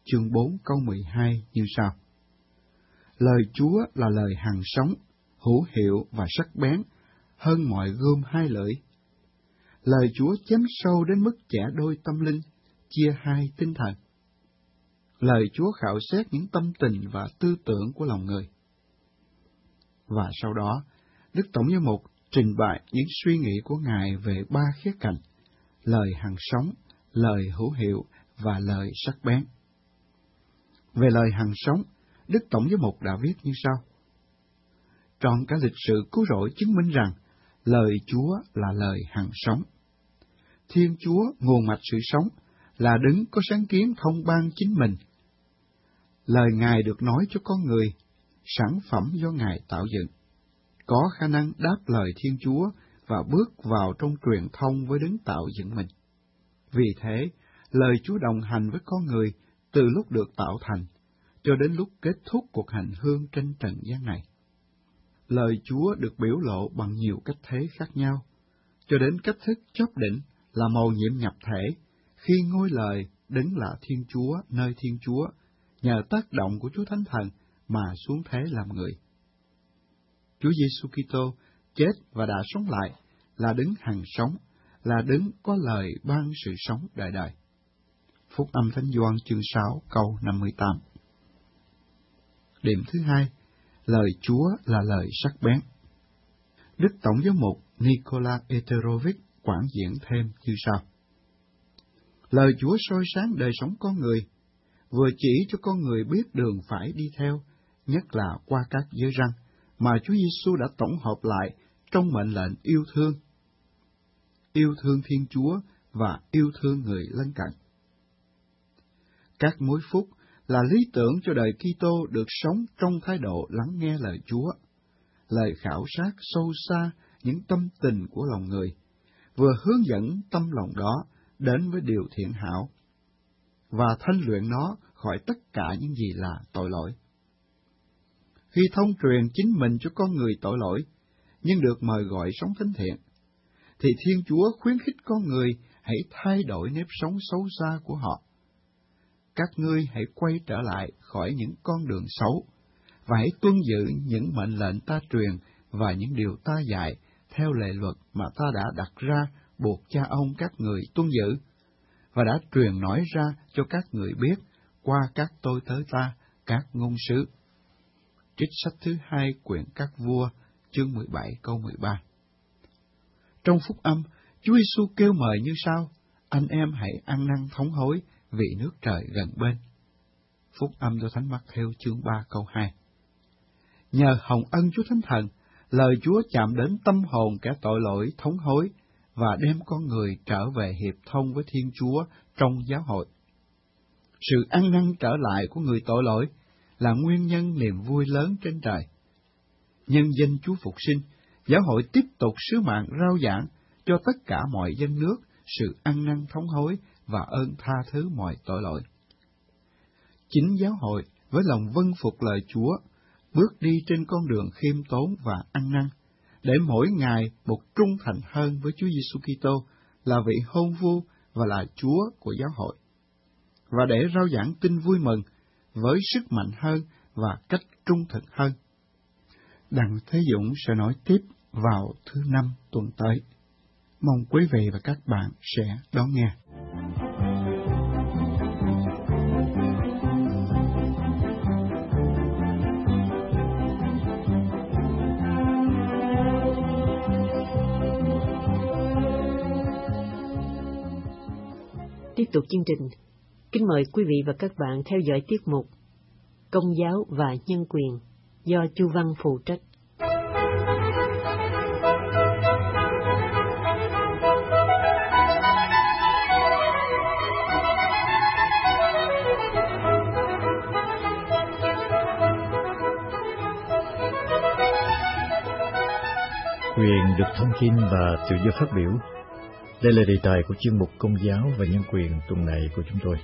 chương bốn câu mười hai như sau. Lời Chúa là lời hằng sống, hữu hiệu và sắc bén, hơn mọi gươm hai lưỡi. Lời Chúa chém sâu đến mức chẻ đôi tâm linh, chia hai tinh thần. Lời Chúa khảo xét những tâm tình và tư tưởng của lòng người. Và sau đó, Đức Tổng giám mục trình bày những suy nghĩ của Ngài về ba khía cạnh: lời hằng sống, lời hữu hiệu và lời sắc bén. Về lời hằng sống, Đức Tổng giám mục đã viết như sau. Trọn cả lịch sử cứu rỗi chứng minh rằng lời Chúa là lời hằng sống. Thiên Chúa, nguồn mạch sự sống, là đấng có sáng kiến thông ban chính mình. Lời Ngài được nói cho con người, sản phẩm do Ngài tạo dựng, có khả năng đáp lời Thiên Chúa và bước vào trong truyền thông với đấng tạo dựng mình. Vì thế, lời Chúa đồng hành với con người từ lúc được tạo thành, cho đến lúc kết thúc cuộc hành hương trên trần gian này. Lời Chúa được biểu lộ bằng nhiều cách thế khác nhau, cho đến cách thức chóp đỉnh là mầu nhiệm nhập thể, khi ngôi lời đấng là Thiên Chúa nơi Thiên Chúa, nhờ tác động của Chúa Thánh Thần mà xuống thế làm người. Chúa Giêsu Kitô chết và đã sống lại, là đấng hằng sống, là đấng có lời ban sự sống đời đời. Phúc âm Thánh Gioan chương sáu câu năm mươi tám. Điểm thứ hai, lời Chúa là lời sắc bén. Đức Tổng giám mục Nicola Eterovic quảng diễn thêm như sau. Lời Chúa soi sáng đời sống con người, vừa chỉ cho con người biết đường phải đi theo, nhất là qua các giới răn mà Chúa Giêsu đã tổng hợp lại trong mệnh lệnh yêu thương. Yêu thương Thiên Chúa và yêu thương người lân cận. Các mối phúc là lý tưởng cho đời Kitô được sống trong thái độ lắng nghe lời Chúa, lời khảo sát sâu xa những tâm tình của lòng người, vừa hướng dẫn tâm lòng đó đến với điều thiện hảo, và thanh luyện nó khỏi tất cả những gì là tội lỗi. Khi thông truyền chính mình cho con người tội lỗi, nhưng được mời gọi sống thánh thiện, thì Thiên Chúa khuyến khích con người hãy thay đổi nếp sống xấu xa của họ. Các ngươi hãy quay trở lại khỏi những con đường xấu, và hãy tuân giữ những mệnh lệnh ta truyền và những điều ta dạy theo lệ luật mà ta đã đặt ra buộc cha ông các người tuân giữ, và đã truyền nói ra cho các người biết qua các tôi tớ ta, các ngôn sứ. Trích sách thứ hai quyển Các Vua, chương mười bảy câu mười ba. Trong phúc âm, Chúa Giêsu kêu mời như sau: anh em hãy ăn năn thống hối, vì nước trời gần bên. Phúc âm do Thánh Mắc-thêu chương ba câu hai. Nhờ hồng ân Chúa Thánh Thần, lời Chúa chạm đến tâm hồn kẻ tội lỗi thống hối và đem con người trở về hiệp thông với Thiên Chúa trong giáo hội. Sự ăn năn trở lại của người tội lỗi là nguyên nhân niềm vui lớn trên trời. Nhân danh Chúa phục sinh, giáo hội tiếp tục sứ mạng rao giảng cho tất cả mọi dân nước sự ăn năn thống hối và ơn tha thứ mọi tội lỗi. Chính giáo hội với lòng vâng phục lời Chúa, bước đi trên con đường khiêm tốn và ăn năn, để mỗi ngày một trung thành hơn với Chúa Giêsu Kitô là vị hôn vua và là Chúa của giáo hội, và để rao giảng tin vui mừng với sức mạnh hơn và cách trung thực hơn. Đặng Thế Dũng sẽ nói tiếp vào thứ năm tuần tới. Mong quý vị và các bạn sẽ đón nghe. Tiếp tục chương trình, kính mời quý vị và các bạn theo dõi tiết mục Công giáo và nhân quyền do Chu Văn phụ trách. Quyền được thông tin và tự do phát biểu. Đây là đề tài của chuyên mục Công giáo và nhân quyền tuần này của chúng tôi.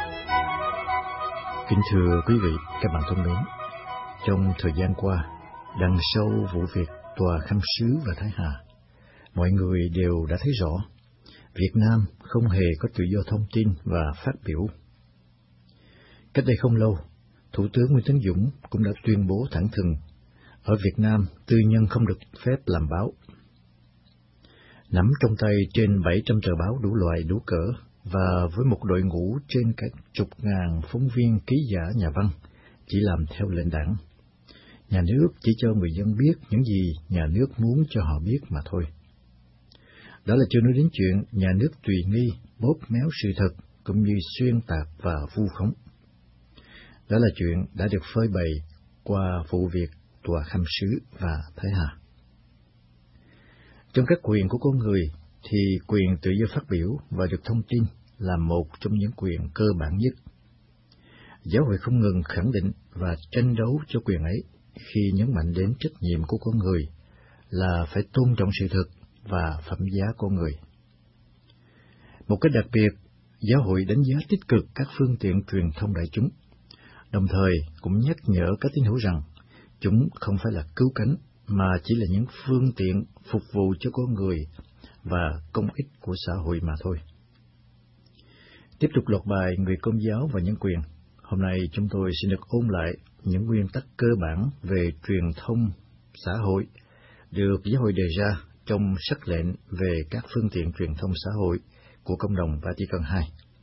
Kính thưa quý vị, các bạn thân mến, trong thời gian qua, Đằng sau vụ việc Tòa Khâm Sứ và Thái Hà, mọi người đều đã thấy rõ, Việt Nam không hề có tự do thông tin và phát biểu. Cách đây không lâu, Thủ tướng Nguyễn Tấn Dũng cũng đã tuyên bố thẳng thừng, ở Việt Nam tư nhân không được phép làm báo. Nắm trong tay trên bảy trăm tờ báo đủ loại đủ cỡ, và với một đội ngũ trên cả chục ngàn phóng viên ký giả nhà văn, chỉ làm theo lệnh đảng. Nhà nước chỉ cho người dân biết những gì nhà nước muốn cho họ biết mà thôi. Đó là chưa nói đến chuyện nhà nước tùy nghi, bóp méo sự thật, cũng như xuyên tạc và vu khống. Đó là chuyện đã được phơi bày qua vụ việc Tòa Khâm Sứ và Thái Hà. Trong các quyền của con người thì quyền tự do phát biểu và được thông tin là một trong những quyền cơ bản nhất. Giáo hội không ngừng khẳng định và tranh đấu cho quyền ấy khi nhấn mạnh đến trách nhiệm của con người là phải tôn trọng sự thật và phẩm giá con người. Một cách đặc biệt, giáo hội đánh giá tích cực các phương tiện truyền thông đại chúng, đồng thời cũng nhắc nhở các tín hữu rằng chúng không phải là cứu cánh, mà chỉ là những phương tiện phục vụ cho con người và công ích của xã hội mà thôi. Tiếp tục loạt bài Người Công giáo và Nhân quyền, hôm nay chúng tôi xin được ôn lại những nguyên tắc cơ bản về truyền thông xã hội được giáo hội đề ra trong sắc lệnh về các phương tiện truyền thông xã hội của Công đồng Vatican hai.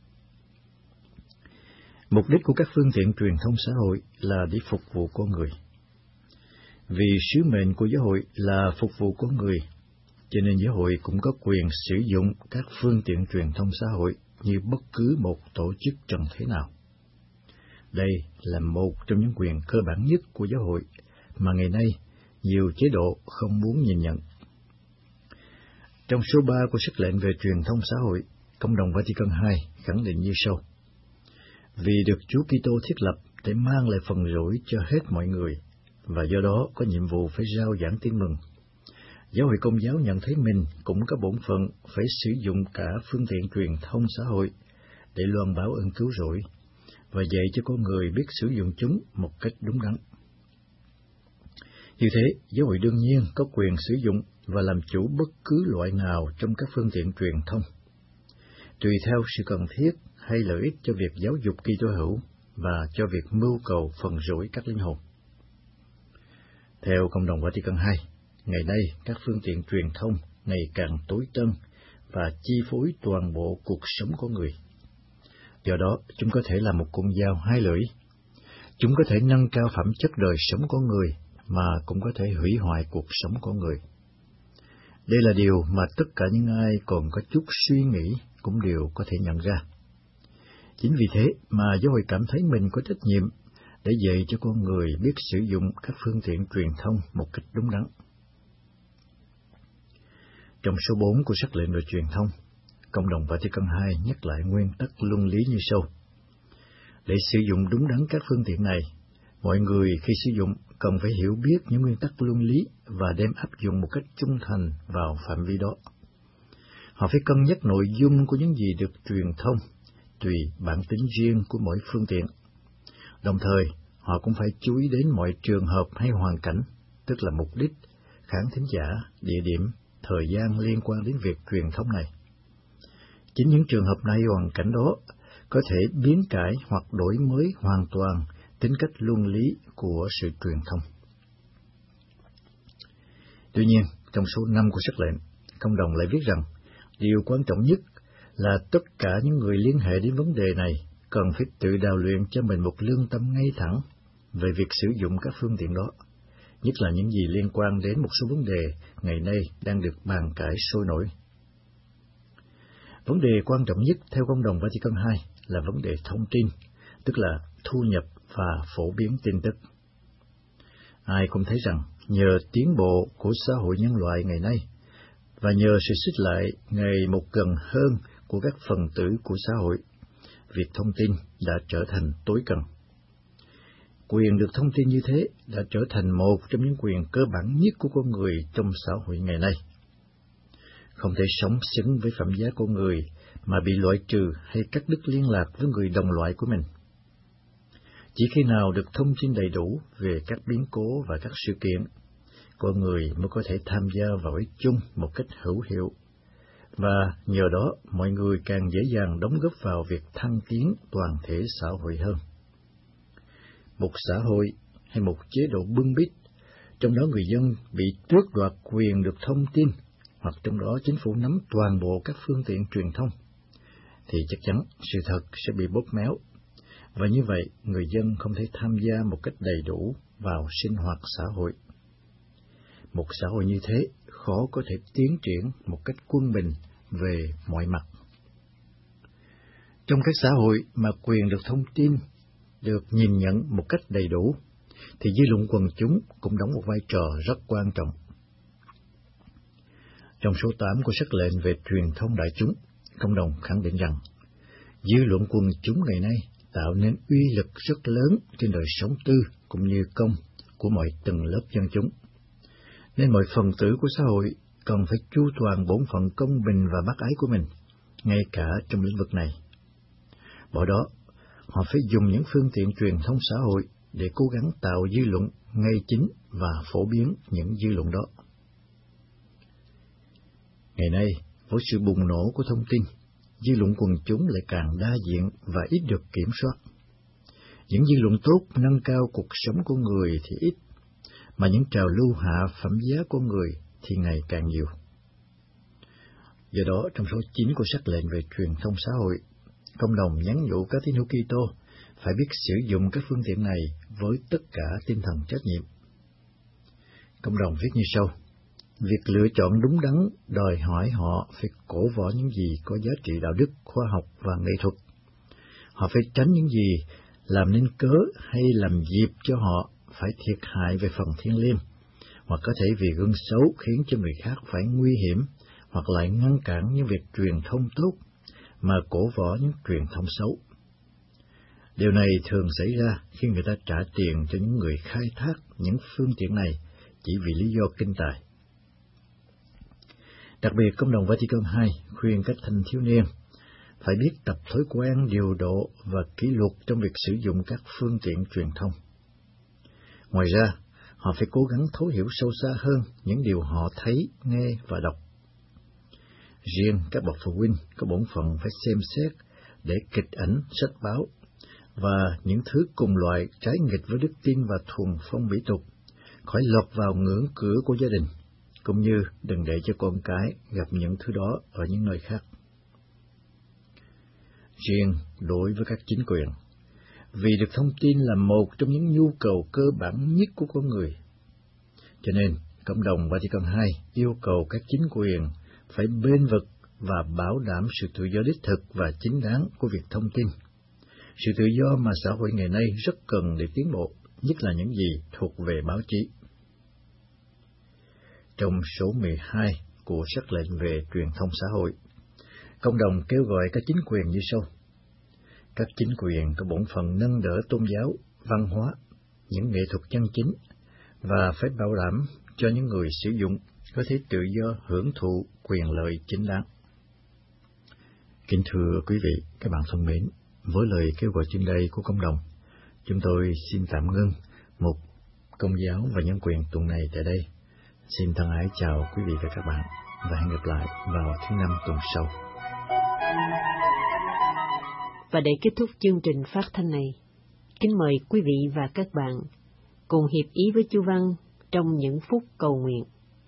Mục đích của các phương tiện truyền thông xã hội là để phục vụ con người. Vì sứ mệnh của giáo hội là phục vụ con người, cho nên giáo hội cũng có quyền sử dụng các phương tiện truyền thông xã hội như bất cứ một tổ chức trần thế nào. Đây là một trong những quyền cơ bản nhất của giáo hội mà ngày nay nhiều chế độ không muốn nhìn nhận. Trong số ba của sắc lệnh về truyền thông xã hội, Công đồng Vatican hai khẳng định như sau: vì được Chúa Kitô thiết lập để mang lại phần rỗi cho hết mọi người, và do đó có nhiệm vụ phải rao giảng tin mừng, giáo hội Công giáo nhận thấy mình cũng có bổn phận phải sử dụng cả phương tiện truyền thông xã hội để loan báo ơn cứu rỗi và dạy cho con người biết sử dụng chúng một cách đúng đắn. Như thế, giáo hội đương nhiên có quyền sử dụng và làm chủ bất cứ loại nào trong các phương tiện truyền thông, tùy theo sự cần thiết hay lợi ích cho việc giáo dục Kitô hữu và cho việc mưu cầu phần rỗi các linh hồn. Theo Công đồng Vatican hai, ngày nay các phương tiện truyền thông ngày càng tối tân và chi phối toàn bộ cuộc sống của người. Do đó, chúng có thể là một con dao hai lưỡi. Chúng có thể nâng cao phẩm chất đời sống của người, mà cũng có thể hủy hoại cuộc sống của người. Đây là điều mà tất cả những ai còn có chút suy nghĩ cũng đều có thể nhận ra. Chính vì thế mà giáo hội cảm thấy mình có trách nhiệm để dạy cho con người biết sử dụng các phương tiện truyền thông một cách đúng đắn. Trong số bốn của sắc lệnh về truyền thông, Công đồng Vatican hai nhắc lại nguyên tắc luân lý như sau: để sử dụng đúng đắn các phương tiện này, mọi người khi sử dụng cần phải hiểu biết những nguyên tắc luân lý và đem áp dụng một cách trung thành vào phạm vi đó. Họ phải cân nhắc nội dung của những gì được truyền thông, tùy bản tính riêng của mỗi phương tiện. Đồng thời, họ cũng phải chú ý đến mọi trường hợp hay hoàn cảnh, tức là mục đích, khán thính giả, địa điểm, thời gian liên quan đến việc truyền thông này. Chính những trường hợp này hoàn cảnh đó có thể biến cải hoặc đổi mới hoàn toàn tính cách luân lý của sự truyền thông. Tuy nhiên, trong số năm của sắc lệnh, Công đồng lại viết rằng điều quan trọng nhất là tất cả những người liên hệ đến vấn đề này cần phải tự đào luyện cho mình một lương tâm ngay thẳng về việc sử dụng các phương tiện đó, nhất là những gì liên quan đến một số vấn đề ngày nay đang được bàn cãi sôi nổi. Vấn đề quan trọng nhất theo Công đồng Vatican hai là vấn đề thông tin, tức là thu nhập và phổ biến tin tức. Ai cũng thấy rằng nhờ tiến bộ của xã hội nhân loại ngày nay và nhờ sự xích lại ngày một gần hơn của các phần tử của xã hội, việc thông tin đã trở thành tối cần. Quyền được thông tin như thế đã trở thành một trong những quyền cơ bản nhất của con người trong xã hội ngày nay. Không thể sống xứng với phẩm giá con người mà bị loại trừ hay cắt đứt liên lạc với người đồng loại của mình. Chỉ khi nào được thông tin đầy đủ về các biến cố và các sự kiện con người mới có thể tham gia vào ích chung một cách hữu hiệu, và nhờ đó mọi người càng dễ dàng đóng góp vào việc thăng tiến toàn thể xã hội hơn. Một xã hội hay một chế độ bưng bít, trong đó người dân bị tước đoạt quyền được thông tin, hoặc trong đó chính phủ nắm toàn bộ các phương tiện truyền thông, thì chắc chắn sự thật sẽ bị bóp méo, và như vậy người dân không thể tham gia một cách đầy đủ vào sinh hoạt xã hội. Một xã hội như thế khó có thể tiến triển một cách quân bình về mọi mặt. Trong các xã hội mà quyền được thông tin được nhìn nhận một cách đầy đủ, thì dư luận quần chúng cũng đóng một vai trò rất quan trọng. Trong số tám của sắc lệnh về truyền thông đại chúng, Công đồng khẳng định rằng dư luận quần chúng ngày nay tạo nên uy lực rất lớn trên đời sống tư cũng như công của mọi tầng lớp dân chúng. Nên mọi phần tử của xã hội cần phải chu toàn bổn phận công bình và bác ái của mình, ngay cả trong lĩnh vực này. Bỏ đó, họ phải dùng những phương tiện truyền thông xã hội để cố gắng tạo dư luận ngay chính và phổ biến những dư luận đó. Ngày nay, với sự bùng nổ của thông tin, dư luận quần chúng lại càng đa diện và ít được kiểm soát. Những dư luận tốt nâng cao cuộc sống của người thì ít, mà những trào lưu hạ phẩm giá con người thì ngày càng nhiều. Do đó, trong số chín của sắc lệnh về truyền thông xã hội, Công đồng nhắn nhủ các tín hữu Kitô phải biết sử dụng các phương tiện này với tất cả tinh thần trách nhiệm. Công đồng viết như sau: việc lựa chọn đúng đắn đòi hỏi họ phải cổ võ những gì có giá trị đạo đức, khoa học và nghệ thuật. Họ phải tránh những gì làm nên cớ hay làm dịp cho họ phải thiệt hại về phần thiêng liêng, hoặc có thể vì gương xấu khiến cho người khác phải nguy hiểm, hoặc lại ngăn cản những việc truyền thông tốt mà cổ võ những truyền thông xấu. Điều này thường xảy ra khi người ta trả tiền cho những người khai thác những phương tiện này chỉ vì lý do kinh tài. Đặc biệt, Công đồng Vatican hai khuyên các thanh thiếu niên phải biết tập thói quen điều độ và kỷ luật trong việc sử dụng các phương tiện truyền thông. Ngoài ra, họ phải cố gắng thấu hiểu sâu xa hơn những điều họ thấy, nghe và đọc. Riêng các bậc phụ huynh có bổn phận phải xem xét để kịch ảnh, sách báo và những thứ cùng loại trái nghịch với đức tin và thuần phong mỹ tục khỏi lọt vào ngưỡng cửa của gia đình, cũng như đừng để cho con cái gặp những thứ đó ở những nơi khác. Riêng đối với các chính quyền, vì được thông tin là một trong những nhu cầu cơ bản nhất của con người, cho nên Cộng đồng Vatican hai yêu cầu các chính quyền phải bênh vực và bảo đảm sự tự do đích thực và chính đáng của việc thông tin, sự tự do mà xã hội ngày nay rất cần để tiến bộ, nhất là những gì thuộc về báo chí. Trong số mười hai của sắc lệnh về truyền thông xã hội, Cộng đồng kêu gọi các chính quyền như sau: các chính quyền có bổn phận nâng đỡ tôn giáo, văn hóa, những nghệ thuật chân chính, và phải bảo đảm cho những người sử dụng có thể tự do hưởng thụ quyền lợi chính đáng. Kính thưa quý vị, các bạn thân mến, với lời kêu gọi trên đây của Cộng đồng, chúng tôi xin tạm ngưng một Công giáo và nhân quyền tuần này tại đây. Xin thân ái chào quý vị và các bạn, và hẹn gặp lại vào thứ năm tuần sau. Và để kết thúc chương trình phát thanh này, kính mời quý vị và các bạn cùng hiệp ý với Chúa Văn trong những phút cầu nguyện.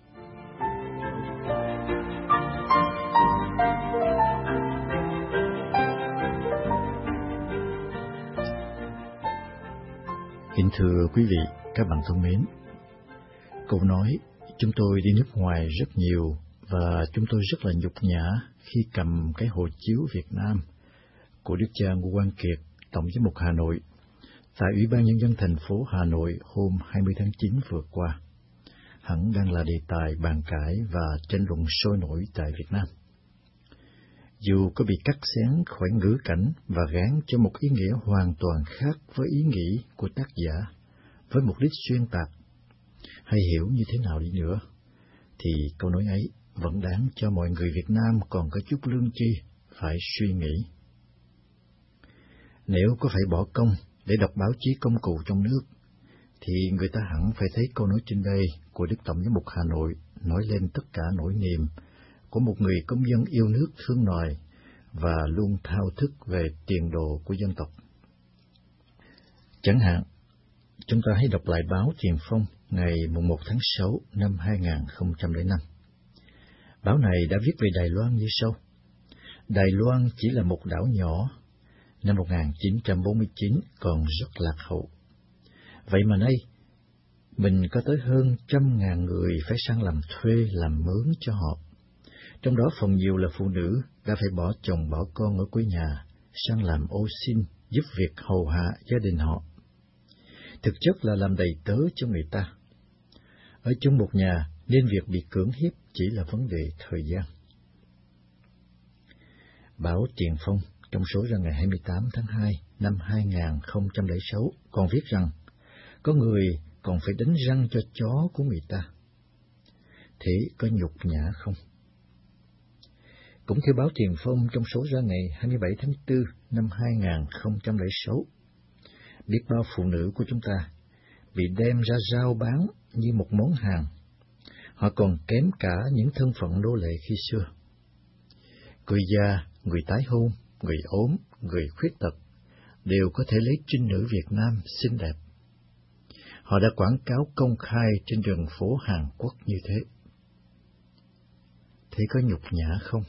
Kính thưa quý vị, các bạn thân mến, câu nói chúng tôi đi nước ngoài rất nhiều và chúng tôi rất là nhục nhã khi cầm cái hộ chiếu Việt Nam của Đức cha Ngô Quang Kiệt, Tổng giám mục Hà Nội, tại Ủy ban Nhân dân thành phố Hà Nội hôm hai mươi tháng chín vừa qua, hẳn đang là đề tài bàn cãi và tranh luận sôi nổi tại Việt Nam. Dù có bị cắt xén khỏi ngữ cảnh và gán cho một ý nghĩa hoàn toàn khác với ý nghĩ của tác giả, với mục đích xuyên tạc, hay hiểu như thế nào đi nữa, thì câu nói ấy vẫn đáng cho mọi người Việt Nam còn có chút lương tri phải suy nghĩ. Nếu có phải bỏ công để đọc báo chí công cụ trong nước, thì người ta hẳn phải thấy câu nói trên đây của Đức Tổng giám mục Hà Nội nói lên tất cả nỗi niềm của một người công dân yêu nước thương nòi và luôn thao thức về tiền đồ của dân tộc. Chẳng hạn, chúng ta hãy đọc lại báo Tiền Phong ngày mùng một tháng sáu năm hai nghìn không trăm lẻ năm. Báo này đã viết về Đài Loan như sau. Đài Loan chỉ là một đảo nhỏ, năm một nghìn chín trăm bốn mươi chín còn rất lạc hậu. Vậy mà nay, mình có tới hơn trăm ngàn người phải sang làm thuê, làm mướn cho họ. Trong đó phần nhiều là phụ nữ đã phải bỏ chồng bỏ con ở quê nhà, sang làm ô xin, giúp việc hầu hạ gia đình họ. Thực chất là làm đầy tớ cho người ta. Ở chung một nhà nên việc bị cưỡng hiếp chỉ là vấn đề thời gian. Báo Tiền Phong trong số ra ngày hai mươi tám tháng hai năm hai nghìn không trăm lẻ sáu còn viết rằng có người còn phải đánh răng cho chó của người ta. Thế có nhục nhã không? Cũng theo báo Tiền Phong trong số ra ngày hai mươi bảy tháng tư năm hai nghìn không trăm lẻ sáu, biết bao phụ nữ của chúng ta bị đem ra rao bán như một món hàng. Họ còn kém cả những thân phận nô lệ khi xưa. Người già, người tái hôn, người ốm, người khuyết tật đều có thể lấy trinh nữ Việt Nam xinh đẹp. Họ đã quảng cáo công khai trên đường phố Hàn Quốc như thế. Thế có nhục nhã không?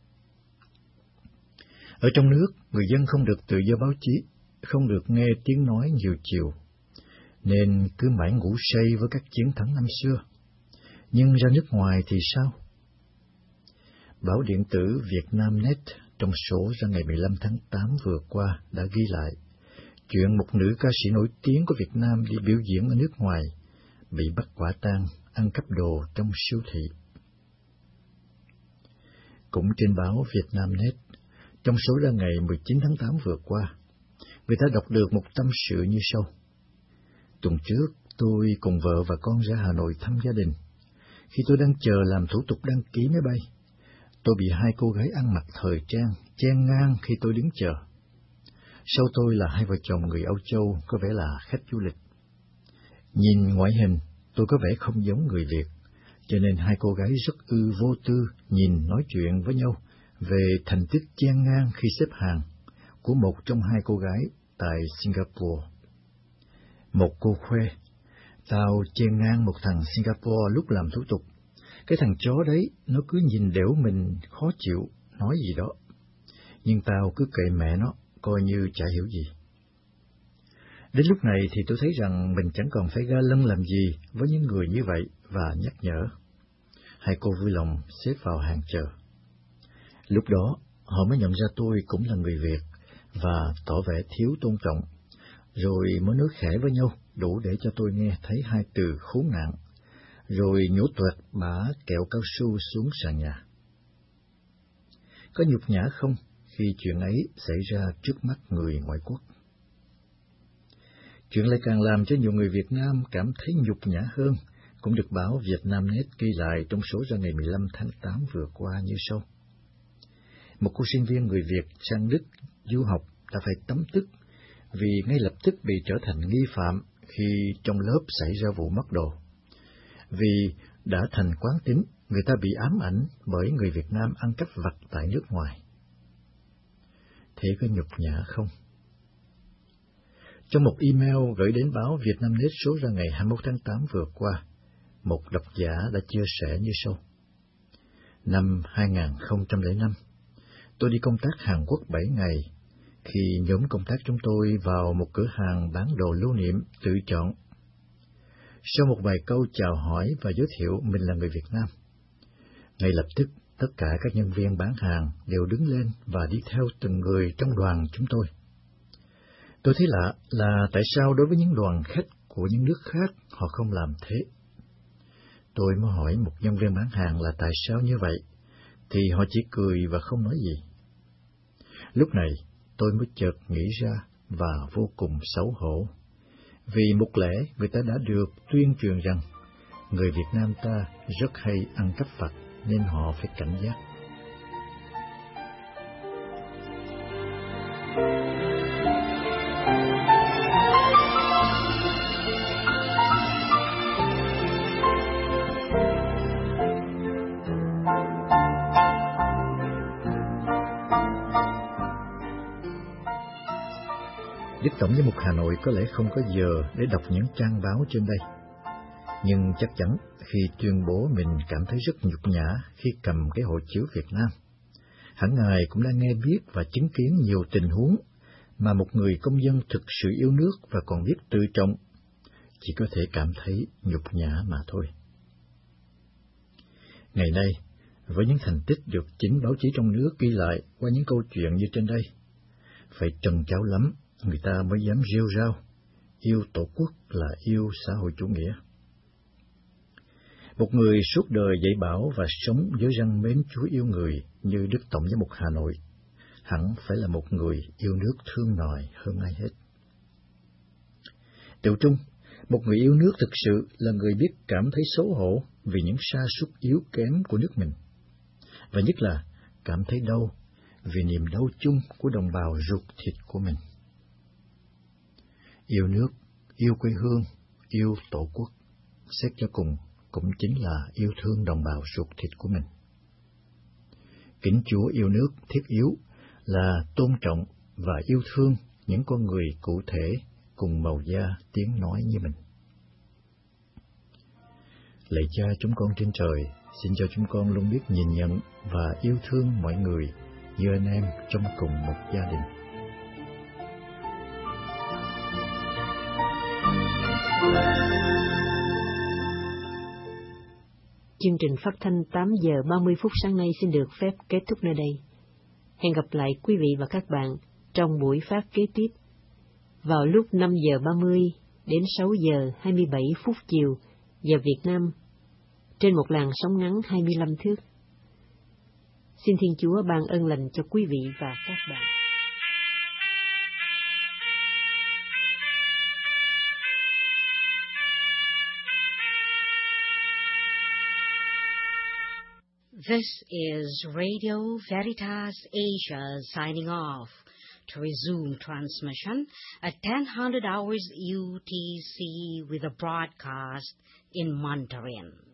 Ở trong nước, người dân không được tự do báo chí, không được nghe tiếng nói nhiều chiều, nên cứ mãi ngủ say với các chiến thắng năm xưa. Nhưng ra nước ngoài thì sao? Báo điện tử Vietnamnet trong số ra ngày mười lăm tháng tám vừa qua đã ghi lại chuyện một nữ ca sĩ nổi tiếng của Việt Nam đi biểu diễn ở nước ngoài, bị bắt quả tang ăn cắp đồ trong siêu thị. Cũng trên báo Vietnamnet, trong số ra ngày mười chín tháng tám vừa qua, người ta đọc được một tâm sự như sau. Tuần trước, tôi cùng vợ và con ra Hà Nội thăm gia đình. Khi tôi đang chờ làm thủ tục đăng ký máy bay, tôi bị hai cô gái ăn mặc thời trang chen ngang khi tôi đứng chờ. Sau tôi là hai vợ chồng người Âu Châu có vẻ là khách du lịch. Nhìn ngoại hình, tôi có vẻ không giống người Việt, cho nên hai cô gái rất ư vô tư nhìn nói chuyện với nhau về thành tích chen ngang khi xếp hàng của một trong hai cô gái tại Singapore. Một cô khoe, tao chen ngang một thằng Singapore lúc làm thủ tục. Cái thằng chó đấy, nó cứ nhìn đểu mình khó chịu, nói gì đó. Nhưng tao cứ kệ mẹ nó, coi như chả hiểu gì. Đến lúc này thì tôi thấy rằng mình chẳng còn phải ga lăng làm gì với những người như vậy và nhắc nhở. Hai cô vui lòng xếp vào hàng chờ. Lúc đó, họ mới nhận ra tôi cũng là người Việt và tỏ vẻ thiếu tôn trọng, rồi mới nói khẽ với nhau đủ để cho tôi nghe thấy hai từ khốn nạn, rồi nhổ toẹt bả kẹo cao su xuống sàn nhà. Có nhục nhã không khi chuyện ấy xảy ra trước mắt người ngoại quốc? Chuyện lại càng làm cho nhiều người Việt Nam cảm thấy nhục nhã hơn, cũng được báo Vietnamnet ghi lại trong số ra ngày mười lăm tháng tám vừa qua như sau. Một cô sinh viên người Việt sang Đức du học đã phải tấm tức vì ngay lập tức bị trở thành nghi phạm khi trong lớp xảy ra vụ mất đồ. Vì đã thành quán tính, người ta bị ám ảnh bởi người Việt Nam ăn cắp vặt tại nước ngoài. Thế có nhục nhã không? Trong một email gửi đến báo Vietnamnet số ra ngày hai mươi mốt tháng tám vừa qua, một độc giả đã chia sẻ như sau. Năm hai nghìn không trăm lẻ năm, tôi đi công tác Hàn Quốc bảy ngày, khi nhóm công tác chúng tôi vào một cửa hàng bán đồ lưu niệm tự chọn. Sau một vài câu chào hỏi và giới thiệu mình là người Việt Nam, ngay lập tức tất cả các nhân viên bán hàng đều đứng lên và đi theo từng người trong đoàn chúng tôi. Tôi thấy lạ là tại sao đối với những đoàn khách của những nước khác họ không làm thế. Tôi mới hỏi một nhân viên bán hàng là tại sao như vậy, thì họ chỉ cười và không nói gì. Lúc này tôi mới chợt nghĩ ra và vô cùng xấu hổ. Vì một lẽ người ta đã được tuyên truyền rằng người Việt Nam ta rất hay ăn cắp vặt nên họ phải cảnh giác. Đức Tổng giám mục Hà Nội có lẽ không có giờ để đọc những trang báo trên đây, nhưng chắc chắn khi tuyên bố mình cảm thấy rất nhục nhã khi cầm cái hộ chiếu Việt Nam, hẳn Ngài cũng đã nghe biết và chứng kiến nhiều tình huống mà một người công dân thực sự yêu nước và còn biết tự trọng chỉ có thể cảm thấy nhục nhã mà thôi. Ngày nay, với những thành tích được chính báo chí trong nước ghi lại qua những câu chuyện như trên đây, phải trân tráo lắm người ta mới dám rêu rao, yêu Tổ quốc là yêu xã hội chủ nghĩa. Một người suốt đời dạy bảo và sống với răng mến Chúa yêu người như Đức Tổng giám mục Hà Nội, hẳn phải là một người yêu nước thương nòi hơn ai hết. Tiểu trung, một người yêu nước thực sự là người biết cảm thấy xấu hổ vì những sa sút yếu kém của nước mình, và nhất là cảm thấy đau vì niềm đau chung của đồng bào ruột thịt của mình. Yêu nước, yêu quê hương, yêu Tổ quốc, xét cho cùng cũng chính là yêu thương đồng bào ruột thịt của mình. Kính Chúa yêu nước thiết yếu là tôn trọng và yêu thương những con người cụ thể cùng màu da tiếng nói như mình. Lạy Cha chúng con trên trời, xin cho chúng con luôn biết nhìn nhận và yêu thương mọi người như anh em trong cùng một gia đình. Chương trình phát thanh tám giờ ba mươi phút sáng nay xin được phép kết thúc nơi đây. Hẹn gặp lại quý vị và các bạn trong buổi phát kế tiếp vào lúc năm giờ ba mươi đến sáu giờ hai mươi bảy phút chiều giờ Việt Nam trên một làn sóng ngắn hai mươi lăm thước. Xin Thiên Chúa ban ơn lành cho quý vị và các bạn. This is Radio Veritas Asia signing off. To resume transmission at ten hundred hours U T C with a broadcast in Mandarin.